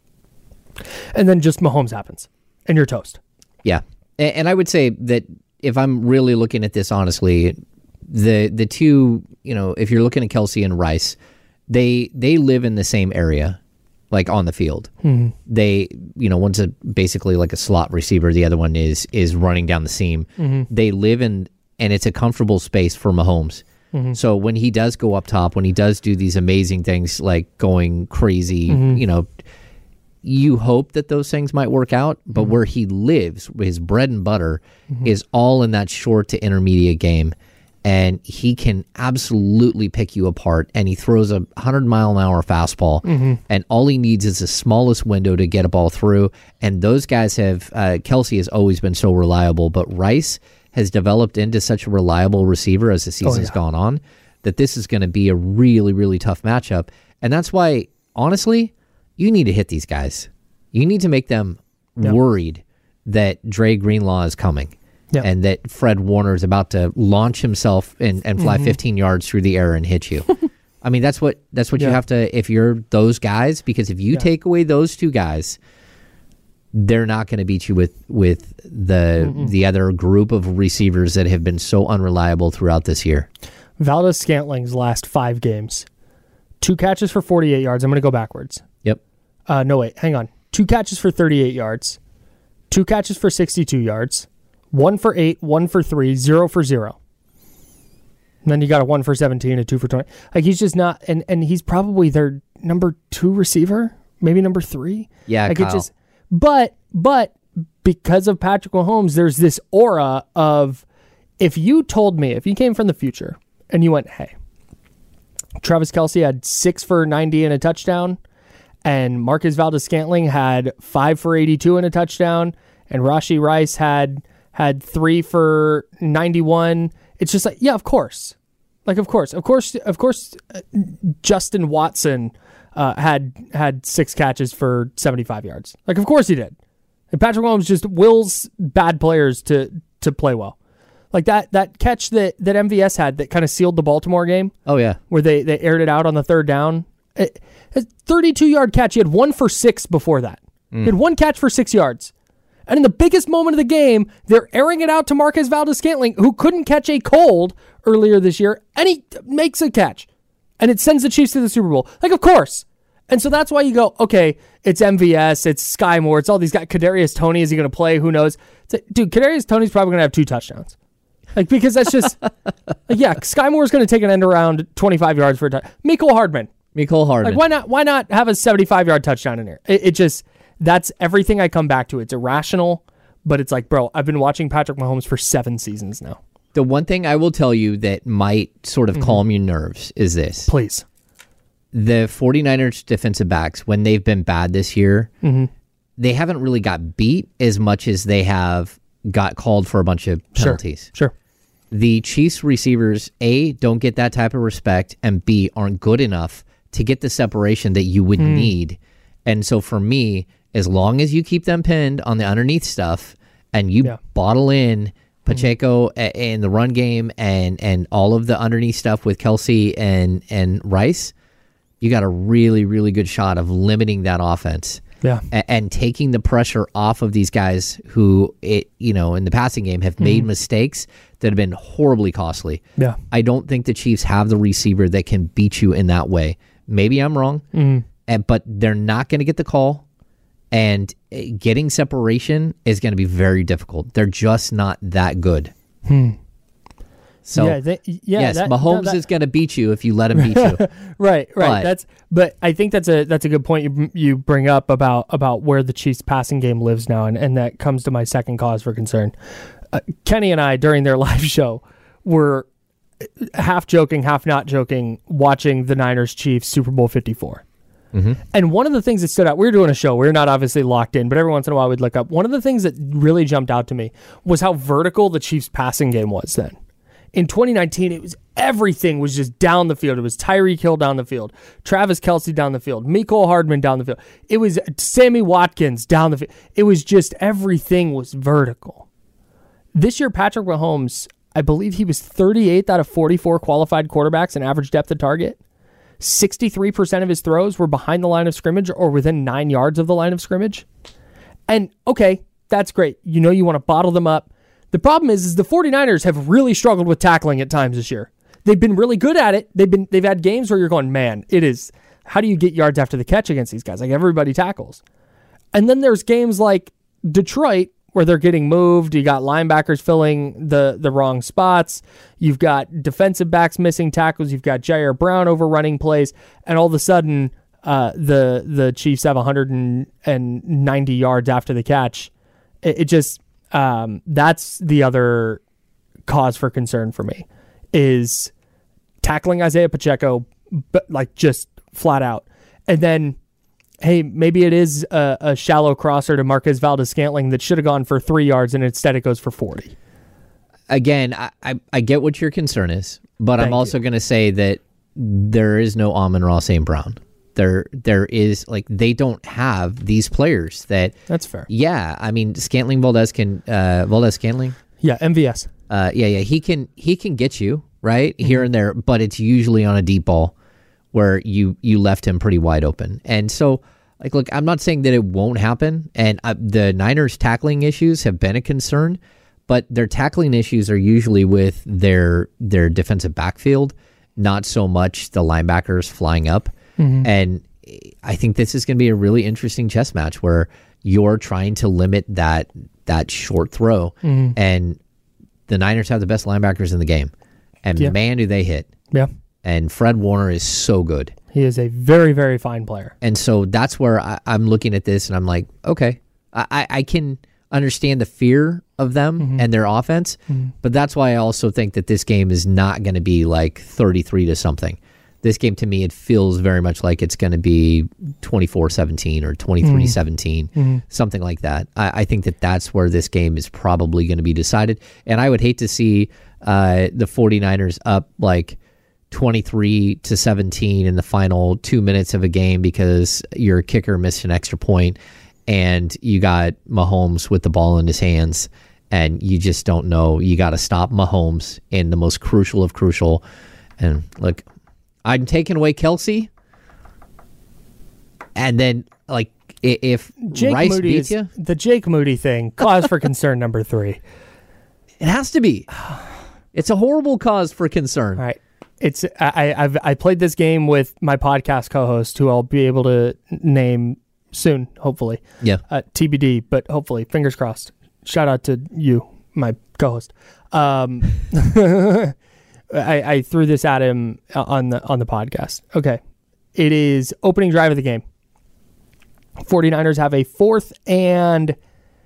And then just Mahomes happens, and you're toast. Yeah. And, and I would say that if I'm really looking at this honestly, the the two, you know, if you're looking at Kelce and Rice, they they live in the same area, like on the field. Mm-hmm. They, you know, one's a basically like a slot receiver, the other one is is running down the seam. Mm-hmm. They live in, and it's a comfortable space for Mahomes. Mm-hmm. So when he does go up top, when he does do these amazing things like going crazy, mm-hmm. you know, you hope that those things might work out. But mm-hmm. where he lives, his bread and butter, mm-hmm. is all in that short to intermediate game. And he can absolutely pick you apart. And he throws a one hundred mile an hour fastball. Mm-hmm. And all he needs is the smallest window to get a ball through. And those guys have, uh, Kelce has always been so reliable. But Rice has developed into such a reliable receiver as the season's oh, yeah. gone on that this is going to be a really, really tough matchup. And that's why, honestly, you need to hit these guys. You need to make them yep. worried that Dre Greenlaw is coming yep. and that Fred Warner is about to launch himself and, and fly mm-hmm. fifteen yards through the air and hit you. I mean, that's what that's what yeah. you have to, if you're those guys, because if you yeah. take away those two guys, they're not going to beat you with with the Mm-mm. the other group of receivers that have been so unreliable throughout this year. Valdes-Scantling's last five games, two catches for forty-eight yards. I'm going to go backwards. Yep. Uh, no, wait, hang on. Two catches for thirty-eight yards, two catches for sixty-two yards, one for eight, one for three, zero for zero. And then you got a one for seventeen, a two for twenty. Like, he's just not, and, and he's probably their number two receiver, maybe number three. Yeah, like Kyle. It just, but, but because of Patrick Mahomes, there's this aura of, if you told me, if you came from the future and you went, hey, Travis Kelce had six for ninety and a touchdown, and Marquez Valdes-Scantling had five for eighty-two and a touchdown, and Rashee Rice had had three for ninety-one. It's just like, yeah, of course. Like, of course. Of course, of course, uh, Justin Watson uh, had had six catches for seventy-five yards. Like, of course he did. And Patrick Mahomes just wills bad players to to play well. Like that that catch that, that M V S had that kind of sealed the Baltimore game. Oh, yeah. Where they, they aired it out on the third down. A thirty-two-yard catch. He had one for six before that. Mm. He had one catch for six yards. And in the biggest moment of the game, they're airing it out to Marquez Valdes-Scantling, who couldn't catch a cold earlier this year, and he makes a catch. And it sends the Chiefs to the Super Bowl. Like, of course. And so that's why you go, okay, it's M V S, it's Sky Moore, it's all these guys. Kadarius Toney, is he going to play? Who knows? It's like, dude, Kadarius Toney's probably going to have two touchdowns. Like, because that's just, like, yeah, Sky Moore's going to take an end around twenty-five yards for a touchdown. Mecole Hardman. Mecole Hardman. Like, why not, why not have a seventy-five-yard touchdown in here? It, it just, that's everything I come back to. It's irrational, but it's like, bro, I've been watching Patrick Mahomes for seven seasons now. The one thing I will tell you that might sort of mm-hmm. calm your nerves is this. Please. The 49ers defensive backs, when they've been bad this year, mm-hmm. they haven't really got beat as much as they have got called for a bunch of penalties. Sure. sure. The Chiefs receivers, A, don't get that type of respect, and B, aren't good enough to get the separation that you would mm. need. And so for me, as long as you keep them pinned on the underneath stuff and you yeah. bottle in Pacheco mm. in the run game and and all of the underneath stuff with Kelsey and, and Rice, you got a really, really good shot of limiting that offense. Yeah. And, and taking the pressure off of these guys who, it you know, in the passing game have made mm. mistakes that have been horribly costly. Yeah. I don't think the Chiefs have the receiver that can beat you in that way. Maybe I'm wrong, mm. and, but they're not going to get the call, and getting separation is going to be very difficult. They're just not that good. Hmm. So, yeah, they, yeah, yes, that, Mahomes no, that, is going to beat you if you let him beat you. right, right. But, that's, but I think that's a that's a good point you you bring up about about where the Chiefs' passing game lives now, and, and that comes to my second cause for concern. Uh, Kenny and I, during their live show, were half joking, half not joking, watching the Niners Chiefs Super Bowl fifty-four. Mm-hmm. And one of the things that stood out, we were doing a show, we were not obviously locked in, but every once in a while we'd look up. One of the things that really jumped out to me was how vertical the Chiefs passing game was then. In twenty nineteen, it was everything was just down the field. It was Tyreek Hill down the field, Travis Kelce down the field, Mecole Hardman down the field. It was Sammy Watkins down the field. It was just everything was vertical. This year, Patrick Mahomes, I believe he was thirty-eighth out of forty-four qualified quarterbacks in average depth of target. sixty-three percent of his throws were behind the line of scrimmage or within nine yards of the line of scrimmage. And, okay, that's great. You know you want to bottle them up. The problem is, is the 49ers have really struggled with tackling at times this year. They've been really good at it. They've been they've had games where you're going, man, it is, how do you get yards after the catch against these guys? Like, everybody tackles. And then there's games like Detroit, where they're getting moved. You got linebackers filling the, the wrong spots. You've got defensive backs missing tackles. You've got Jair Brown overrunning plays. And all of a sudden, uh, the the Chiefs have one hundred ninety yards after the catch. It, it just, um, that's the other cause for concern for me, is tackling Isaiah Pacheco, but like just flat out. And then, hey, maybe it is a, a shallow crosser to Marquez Valdes-Scantling that should have gone for three yards, and instead it goes for forty. Again, I, I, I get what your concern is, but Thank I'm also going to say that there is no Amon-Ra Saint Brown. There, there is, like, they don't have these players that... That's fair. Yeah, I mean, Scantling Valdez can... Uh, Valdez-Scantling? Yeah, M V S. Uh, yeah, yeah, he can he can get you, right, mm-hmm. here and there, but it's usually on a deep ball where you, you left him pretty wide open. And so... Like, look, I'm not saying that it won't happen, and uh, the Niners' tackling issues have been a concern, but their tackling issues are usually with their their defensive backfield, not so much the linebackers flying up. Mm-hmm. And I think this is going to be a really interesting chess match where you're trying to limit that that short throw, mm-hmm. and the Niners have the best linebackers in the game, and yeah. man, do they hit. Yeah. And Fred Warner is so good. He is a very, very fine player. And so that's where I, I'm looking at this and I'm like, okay, I, I can understand the fear of them mm-hmm. and their offense, mm-hmm. but that's why I also think that this game is not going to be like thirty-three to something. This game, to me, it feels very much like it's going to be twenty-four seventeen or twenty-three seventeen, mm-hmm. something like that. I, I think that that's where this game is probably going to be decided. And I would hate to see uh, the 49ers up like twenty-three to seventeen in the final two minutes of a game because your kicker missed an extra point and you got Mahomes with the ball in his hands and you just don't know. You got to stop Mahomes in the most crucial of crucial. And look, I'm taking away Kelsey. And then, like, i- if Jake Rice Moody beats is, you, the Jake Moody thing, cause for concern number three. it has to be. It's a horrible cause for concern. All right. It's I I've I played this game with my podcast co-host, who I'll be able to name soon, hopefully. Yeah. Uh, T B D, but hopefully, fingers crossed. Shout out to you, my co-host. Um, I, I threw this at him on the on the podcast. Okay. It is opening drive of the game. 49ers have a fourth and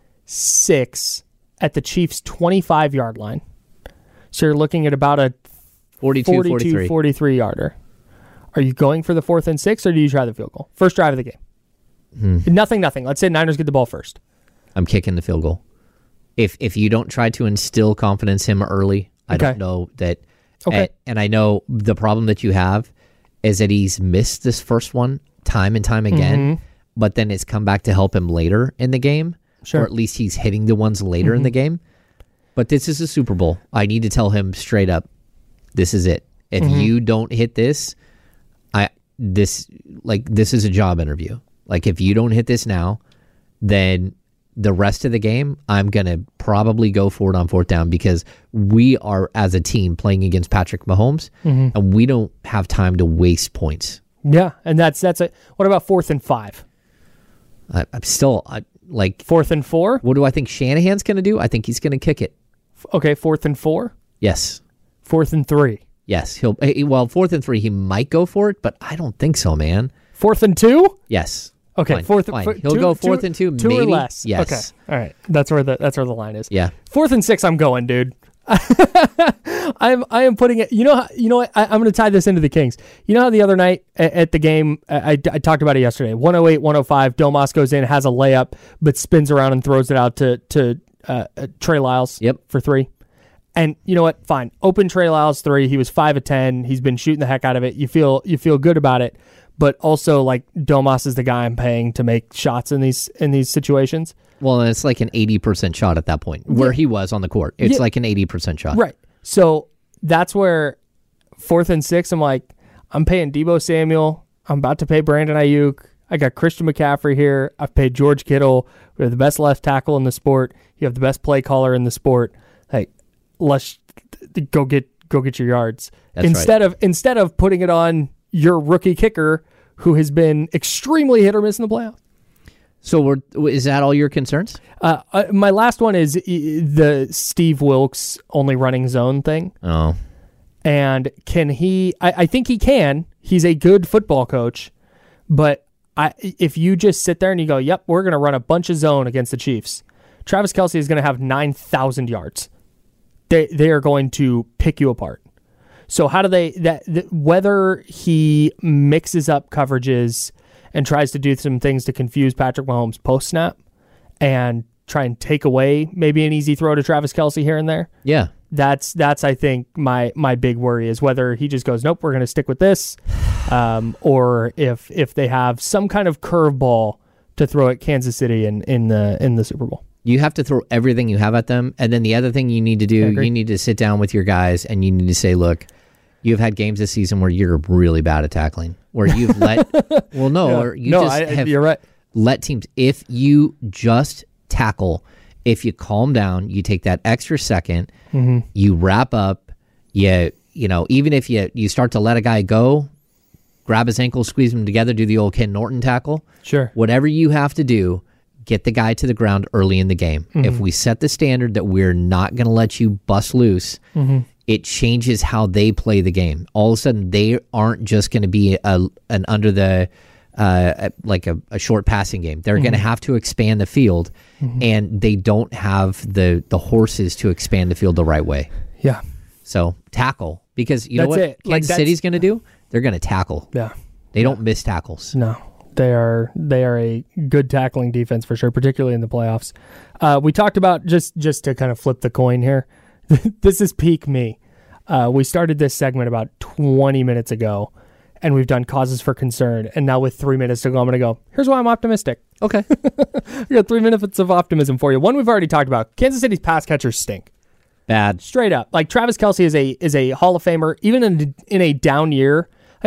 six at the Chiefs' twenty-five-yard line. So you're looking at about a forty-two forty-three. forty-three yarder. Are you going for the fourth and six, or do you try the field goal? First drive of the game. Hmm. Nothing, nothing. Let's say Niners get the ball first. I'm kicking the field goal. If if you don't try to instill confidence in him early, I Okay. don't know that. Okay. And, and I know the problem that you have is that he's missed this first one time and time again, Mhm. but then it's come back to help him later in the game. Sure. Or at least he's hitting the ones later in the game. But this is a Super Bowl. I need to tell him straight up, this is it. If Mhm. you don't hit this, I this like this is a job interview. Like if you don't hit this now, then the rest of the game, I'm going to probably go for it on fourth down because we are, as a team, playing against Patrick Mahomes, Mhm. and we don't have time to waste points. Yeah, and that's that's it. What about fourth and five? I, I'm still, I, like... Fourth and four? What do I think Shanahan's going to do? I think he's going to kick it. Okay, fourth and four? Yes. Fourth and three? Yes. He'll. eh, Well, fourth and three, he might go for it, but I don't think so, man. Fourth and two? Yes. Okay, Fine, fourth. fine. four- He'll two- go fourth two- and two, two maybe. or less. Yes. Okay, all right. That's where the that's where the line is. Yeah. Fourth and six, I'm going, dude. I'm I am putting it. You know how, you know what? I, I'm going to tie this into the Kings. You know how the other night at, at the game, I, I, I talked about it yesterday. one oh eight, one oh five. Domas goes in, has a layup, but spins around and throws it out to to uh, uh, Trey Lyles. Yep. For three. And you know what? Fine. Open Trey Lyles three. He was five of ten. He's been shooting the heck out of it. You feel you feel good about it. But also, like, Domas is the guy I'm paying to make shots in these in these situations. Well, it's like an eighty percent shot at that point, where Yeah. he was on the court. It's Yeah. like an eighty percent shot. Right. So that's where fourth and six, I'm like, I'm paying Deebo Samuel. I'm about to pay Brandon Ayuk. I got Christian McCaffrey here. I've paid George Kittle. We have the best left tackle in the sport. You have the best play caller in the sport. Hey, let's go get go get your yards. That's instead right. of instead of putting it on your rookie kicker, who has been extremely hit or miss in the playoffs. So we're, is that all your concerns? Uh, uh, my last one is uh, the Steve Wilkes only running zone thing. Oh. And can he, I, I think he can. He's a good football coach. But I, if you just sit there and you go, yep, we're going to run a bunch of zone against the Chiefs, Travis Kelce is going to have nine thousand yards. They, they are going to pick you apart. So how do they, that, that whether he mixes up coverages and tries to do some things to confuse Patrick Mahomes post-snap and try and take away maybe an easy throw to Travis Kelce here and there. Yeah. That's, that's I think, my my big worry is whether he just goes, nope, we're going to stick with this, um, or if if they have some kind of curveball to throw at Kansas City in, in, the, in the Super Bowl. You have to throw everything you have at them. And then the other thing you need to do, you need to sit down with your guys and you need to say, look, you've had games this season where you're really bad at tackling, where you've let, well, no, Yeah. or you No, just I- have you're right. let teams, if you just tackle, if you calm down, you take that extra second, Mhm. you wrap up, you, you know, even if you, you start to let a guy go, grab his ankle, squeeze him together, do the old Ken Norton tackle. Sure. Whatever you have to do, get the guy to the ground early in the game. Mhm. If we set the standard that we're not going to let you bust loose, Mhm. it changes how they play the game. All of a sudden, they aren't just going to be a, an under the, uh, like a, a short passing game. They're going to Mhm. have to expand the field, Mhm. and they don't have the, the horses to expand the field the right way. Yeah. So tackle, because you know That's what it. Like, Kansas that's- City's going to do? They're going to tackle. Yeah. They don't miss tackles. No, they are they are a good tackling defense for sure, particularly in the playoffs. Uh, we talked about just just to kind of flip the coin here. This is peak me. Uh, we started this segment about twenty minutes ago, and we've done causes for concern. And now with three minutes to go, I'm going to go, here's why I'm optimistic. Okay. We got three minutes of optimism for you. One we've already talked about. Kansas City's pass catchers stink. Bad. Straight up. Like Travis Kelce is a is a Hall of Famer. Even in in a down year,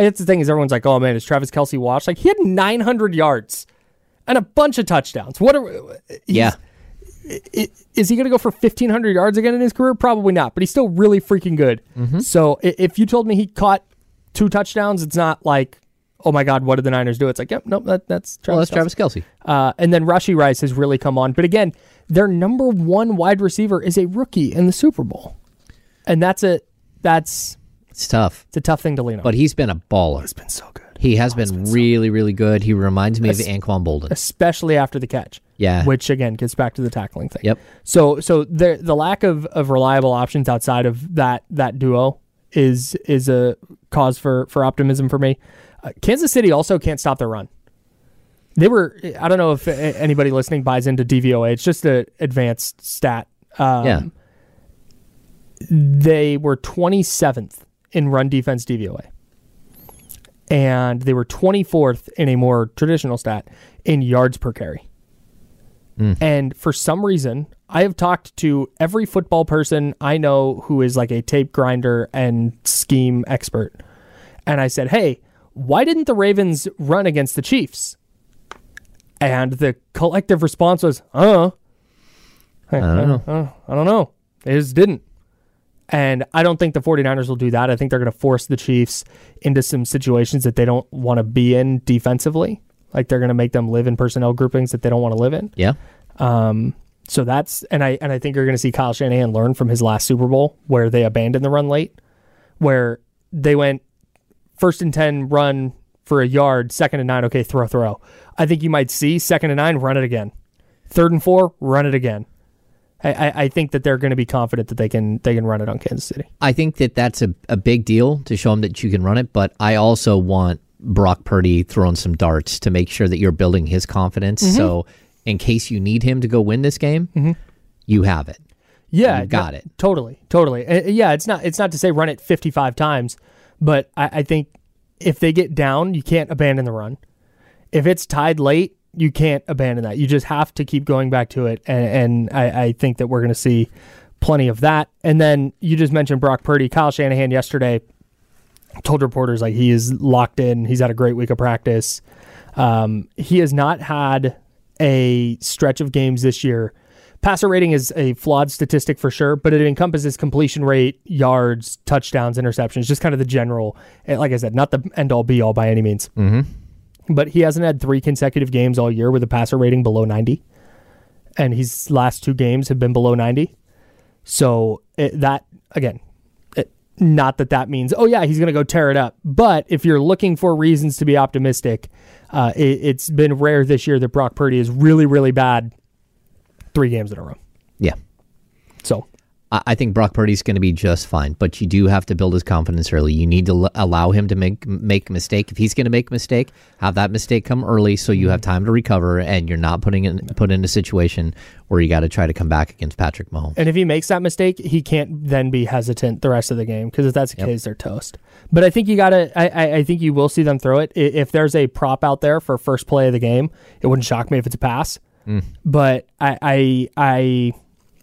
That's the thing is everyone's like, oh man, is Travis Kelce washed? Like he had nine hundred yards and a bunch of touchdowns. What are Yeah. Is he going to go for fifteen hundred yards again in his career? Probably not, but he's still really freaking good. Mm-hmm. So if you told me he caught two touchdowns, it's not like, oh my God, what did the Niners do? It's like, yep, nope, that, that's Travis Well, that's Kelce. Travis Kelce. Uh, and then Rashee Rice has really come on. But again, their number one wide receiver is a rookie in the Super Bowl. And that's a, that's, It's tough. it's a tough thing to lean on. But he's been a baller. He's been so good. He has Oh, been, he's been so really, really good. He reminds me Es- of Anquan Bolden. Especially after the catch. Yeah. Which, again, gets back to the tackling thing. Yep. So so the the lack of, of reliable options outside of that that duo is is a cause for, for optimism for me. Uh, Kansas City also can't stop their run. They were, I don't know if anybody listening buys into D V O A. It's just an advanced stat. Um, Yeah. They were twenty-seventh in run defense D V O A. And they were twenty-fourth in a more traditional stat in yards per carry. Mm. And for some reason, I have talked to every football person I know who is like a tape grinder and scheme expert. And I said, hey, why didn't the Ravens run against the Chiefs? And the collective response was, uh, I don't know. Uh, I don't know. They just didn't. And I don't think the 49ers will do that. I think they're going to force the Chiefs into some situations that they don't want to be in defensively. Like they're going to make them live in personnel groupings that they don't want to live in. Yeah. Um, so that's, and I and I think you're going to see Kyle Shanahan learn from his last Super Bowl where they abandoned the run late, where they went first and ten, run for a yard, second and nine, okay, throw, throw. I think you might see second and nine, run it again. Third and four, run it again. I, I, I think that they're going to be confident that they can they can run it on Kansas City. I think that that's a, a big deal to show them that you can run it, but I also want Brock Purdy throwing some darts to make sure that you're building his confidence. Mm-hmm. So in case you need him to go win this game, mm-hmm. you have it. Yeah, you got no, it. Totally, totally. Uh, yeah, it's not it's not to say run it fifty-five times, but I, I think if they get down, you can't abandon the run. If it's tied late, you can't abandon that. You just have to keep going back to it, and, and I, I think that we're going to see plenty of that. And then you just mentioned Brock Purdy. Kyle Shanahan yesterday told reporters like he is locked in. He's had a great week of practice. Um, he has not had a stretch of games this year. Passer rating is a flawed statistic for sure, but it encompasses completion rate, yards, touchdowns, interceptions, just kind of the general, like I said, not the end-all be-all by any means. Mm-hmm. But he hasn't had three consecutive games all year with a passer rating below ninety. And his last two games have been below ninety. So it, that, again, it, not that that means, oh yeah, he's going to go tear it up. But if you're looking for reasons to be optimistic, uh, it, it's been rare this year that Brock Purdy is really, really bad three games in a row. Yeah. So I think Brock Purdy's going to be just fine, but you do have to build his confidence early. You need to l- allow him to make make a mistake. If he's going to make a mistake, have that mistake come early so you have time to recover, and you're not putting in, put in a situation where you got to try to come back against Patrick Mahomes. And if he makes that mistake, he can't then be hesitant the rest of the game, because if that's the yep. case, they're toast. But I think you got to. I, I, I think you will see them throw it. If there's a prop out there for first play of the game, it wouldn't shock me if it's a pass. Mm. But I I. I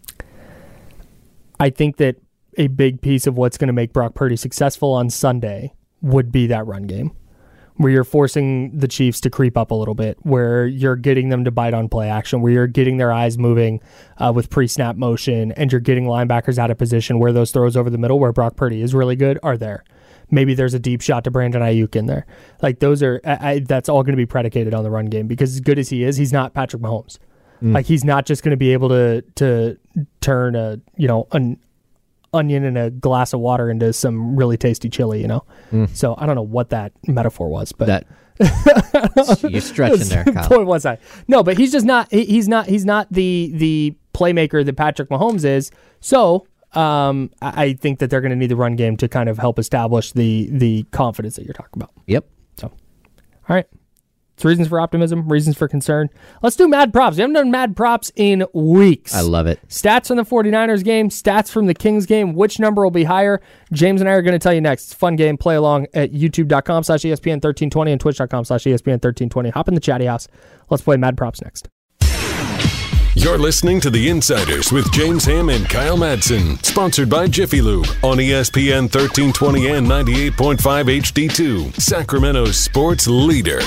I think that a big piece of what's going to make Brock Purdy successful on Sunday would be that run game, where you're forcing the Chiefs to creep up a little bit, where you're getting them to bite on play action, where you're getting their eyes moving uh, with pre-snap motion, and you're getting linebackers out of position where those throws over the middle, where Brock Purdy is really good, are there. Maybe there's a deep shot to Brandon Ayuk in there. Like those are, I, I, that's all going to be predicated on the run game, because as good as he is, he's not Patrick Mahomes. Mm. Like he's not just going to be able to to turn a you know an onion and a glass of water into some really tasty chili, you know. Mm. So I don't know what that metaphor was, but that you're stretching there, Kyle. Point was I? No, but he's just not. He, he's not. He's not the the playmaker that Patrick Mahomes is. So um, I, I think that they're going to need the run game to kind of help establish the the confidence that you're talking about. Yep. So, all right. It's reasons for optimism, reasons for concern. Let's do mad props. We haven't done mad props in weeks. I love it. Stats from the 49ers game, stats from the Kings game. Which number will be higher? James and I are going to tell you next. It's a fun game. Play along at youtube.com slash ESPN thirteen twenty and twitch.com slash ESPN thirteen twenty. Hop in the chatty house. Let's play mad props next. You're listening to The Insiders with James Ham and Kyle Madsen, sponsored by Jiffy Lube on E S P N thirteen twenty and ninety-eight point five H D two, Sacramento's sports leader.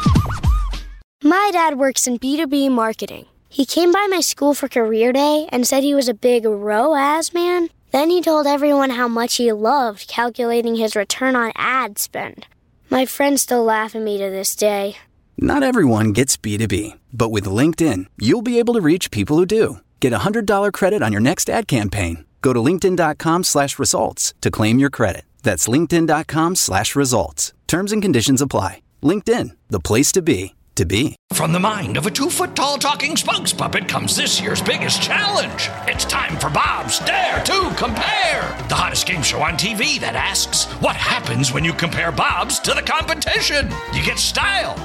My dad works in B two B marketing. He came by my school for career day and said he was a big R O A S man. Then he told everyone how much he loved calculating his return on ad spend. My friends still laugh at me to this day. Not everyone gets B two B, but with LinkedIn, you'll be able to reach people who do. Get a one hundred dollars credit on your next ad campaign. Go to linkedin.com slash results to claim your credit. That's linkedin.com slash results. Terms and conditions apply. LinkedIn, the place to be, to be. From the mind of a two-foot-tall talking Spunks puppet comes this year's biggest challenge. It's time for Bob's Dare to Compare, the hottest game show on T V that asks, what happens when you compare Bob's to the competition? You get style.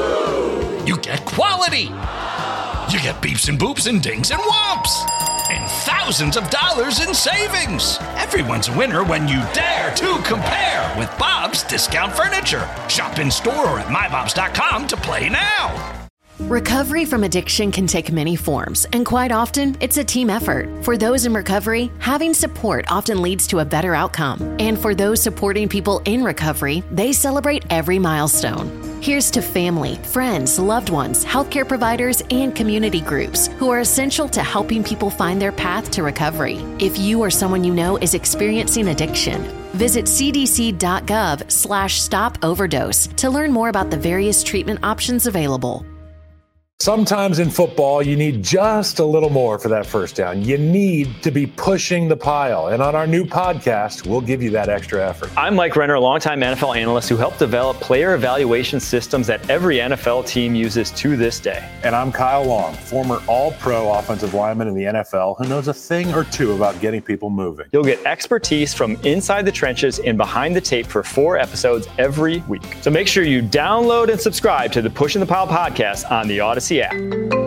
You get quality. You get beeps and boops and dings and whomps. And thousands of dollars in savings. Everyone's a winner when you dare to compare with Bob's Discount Furniture. Shop in store or at my bobs dot com to play now. Recovery from addiction can take many forms, and quite often, it's a team effort. For those in recovery, having support often leads to a better outcome. And for those supporting people in recovery, they celebrate every milestone. Here's to family, friends, loved ones, healthcare providers, and community groups who are essential to helping people find their path to recovery. If you or someone you know is experiencing addiction, visit cdc.gov slash stop overdose to learn more about the various treatment options available. Sometimes in football, you need just a little more for that first down. You need to be pushing the pile. And on our new podcast, we'll give you that extra effort. I'm Mike Renner, a longtime N F L analyst who helped develop player evaluation systems that every N F L team uses to this day. And I'm Kyle Long, former all-pro offensive lineman in the N F L who knows a thing or two about getting people moving. You'll get expertise from inside the trenches and behind the tape for four episodes every week. So make sure you download and subscribe to the Pushing the Pile podcast on the Odyssey app.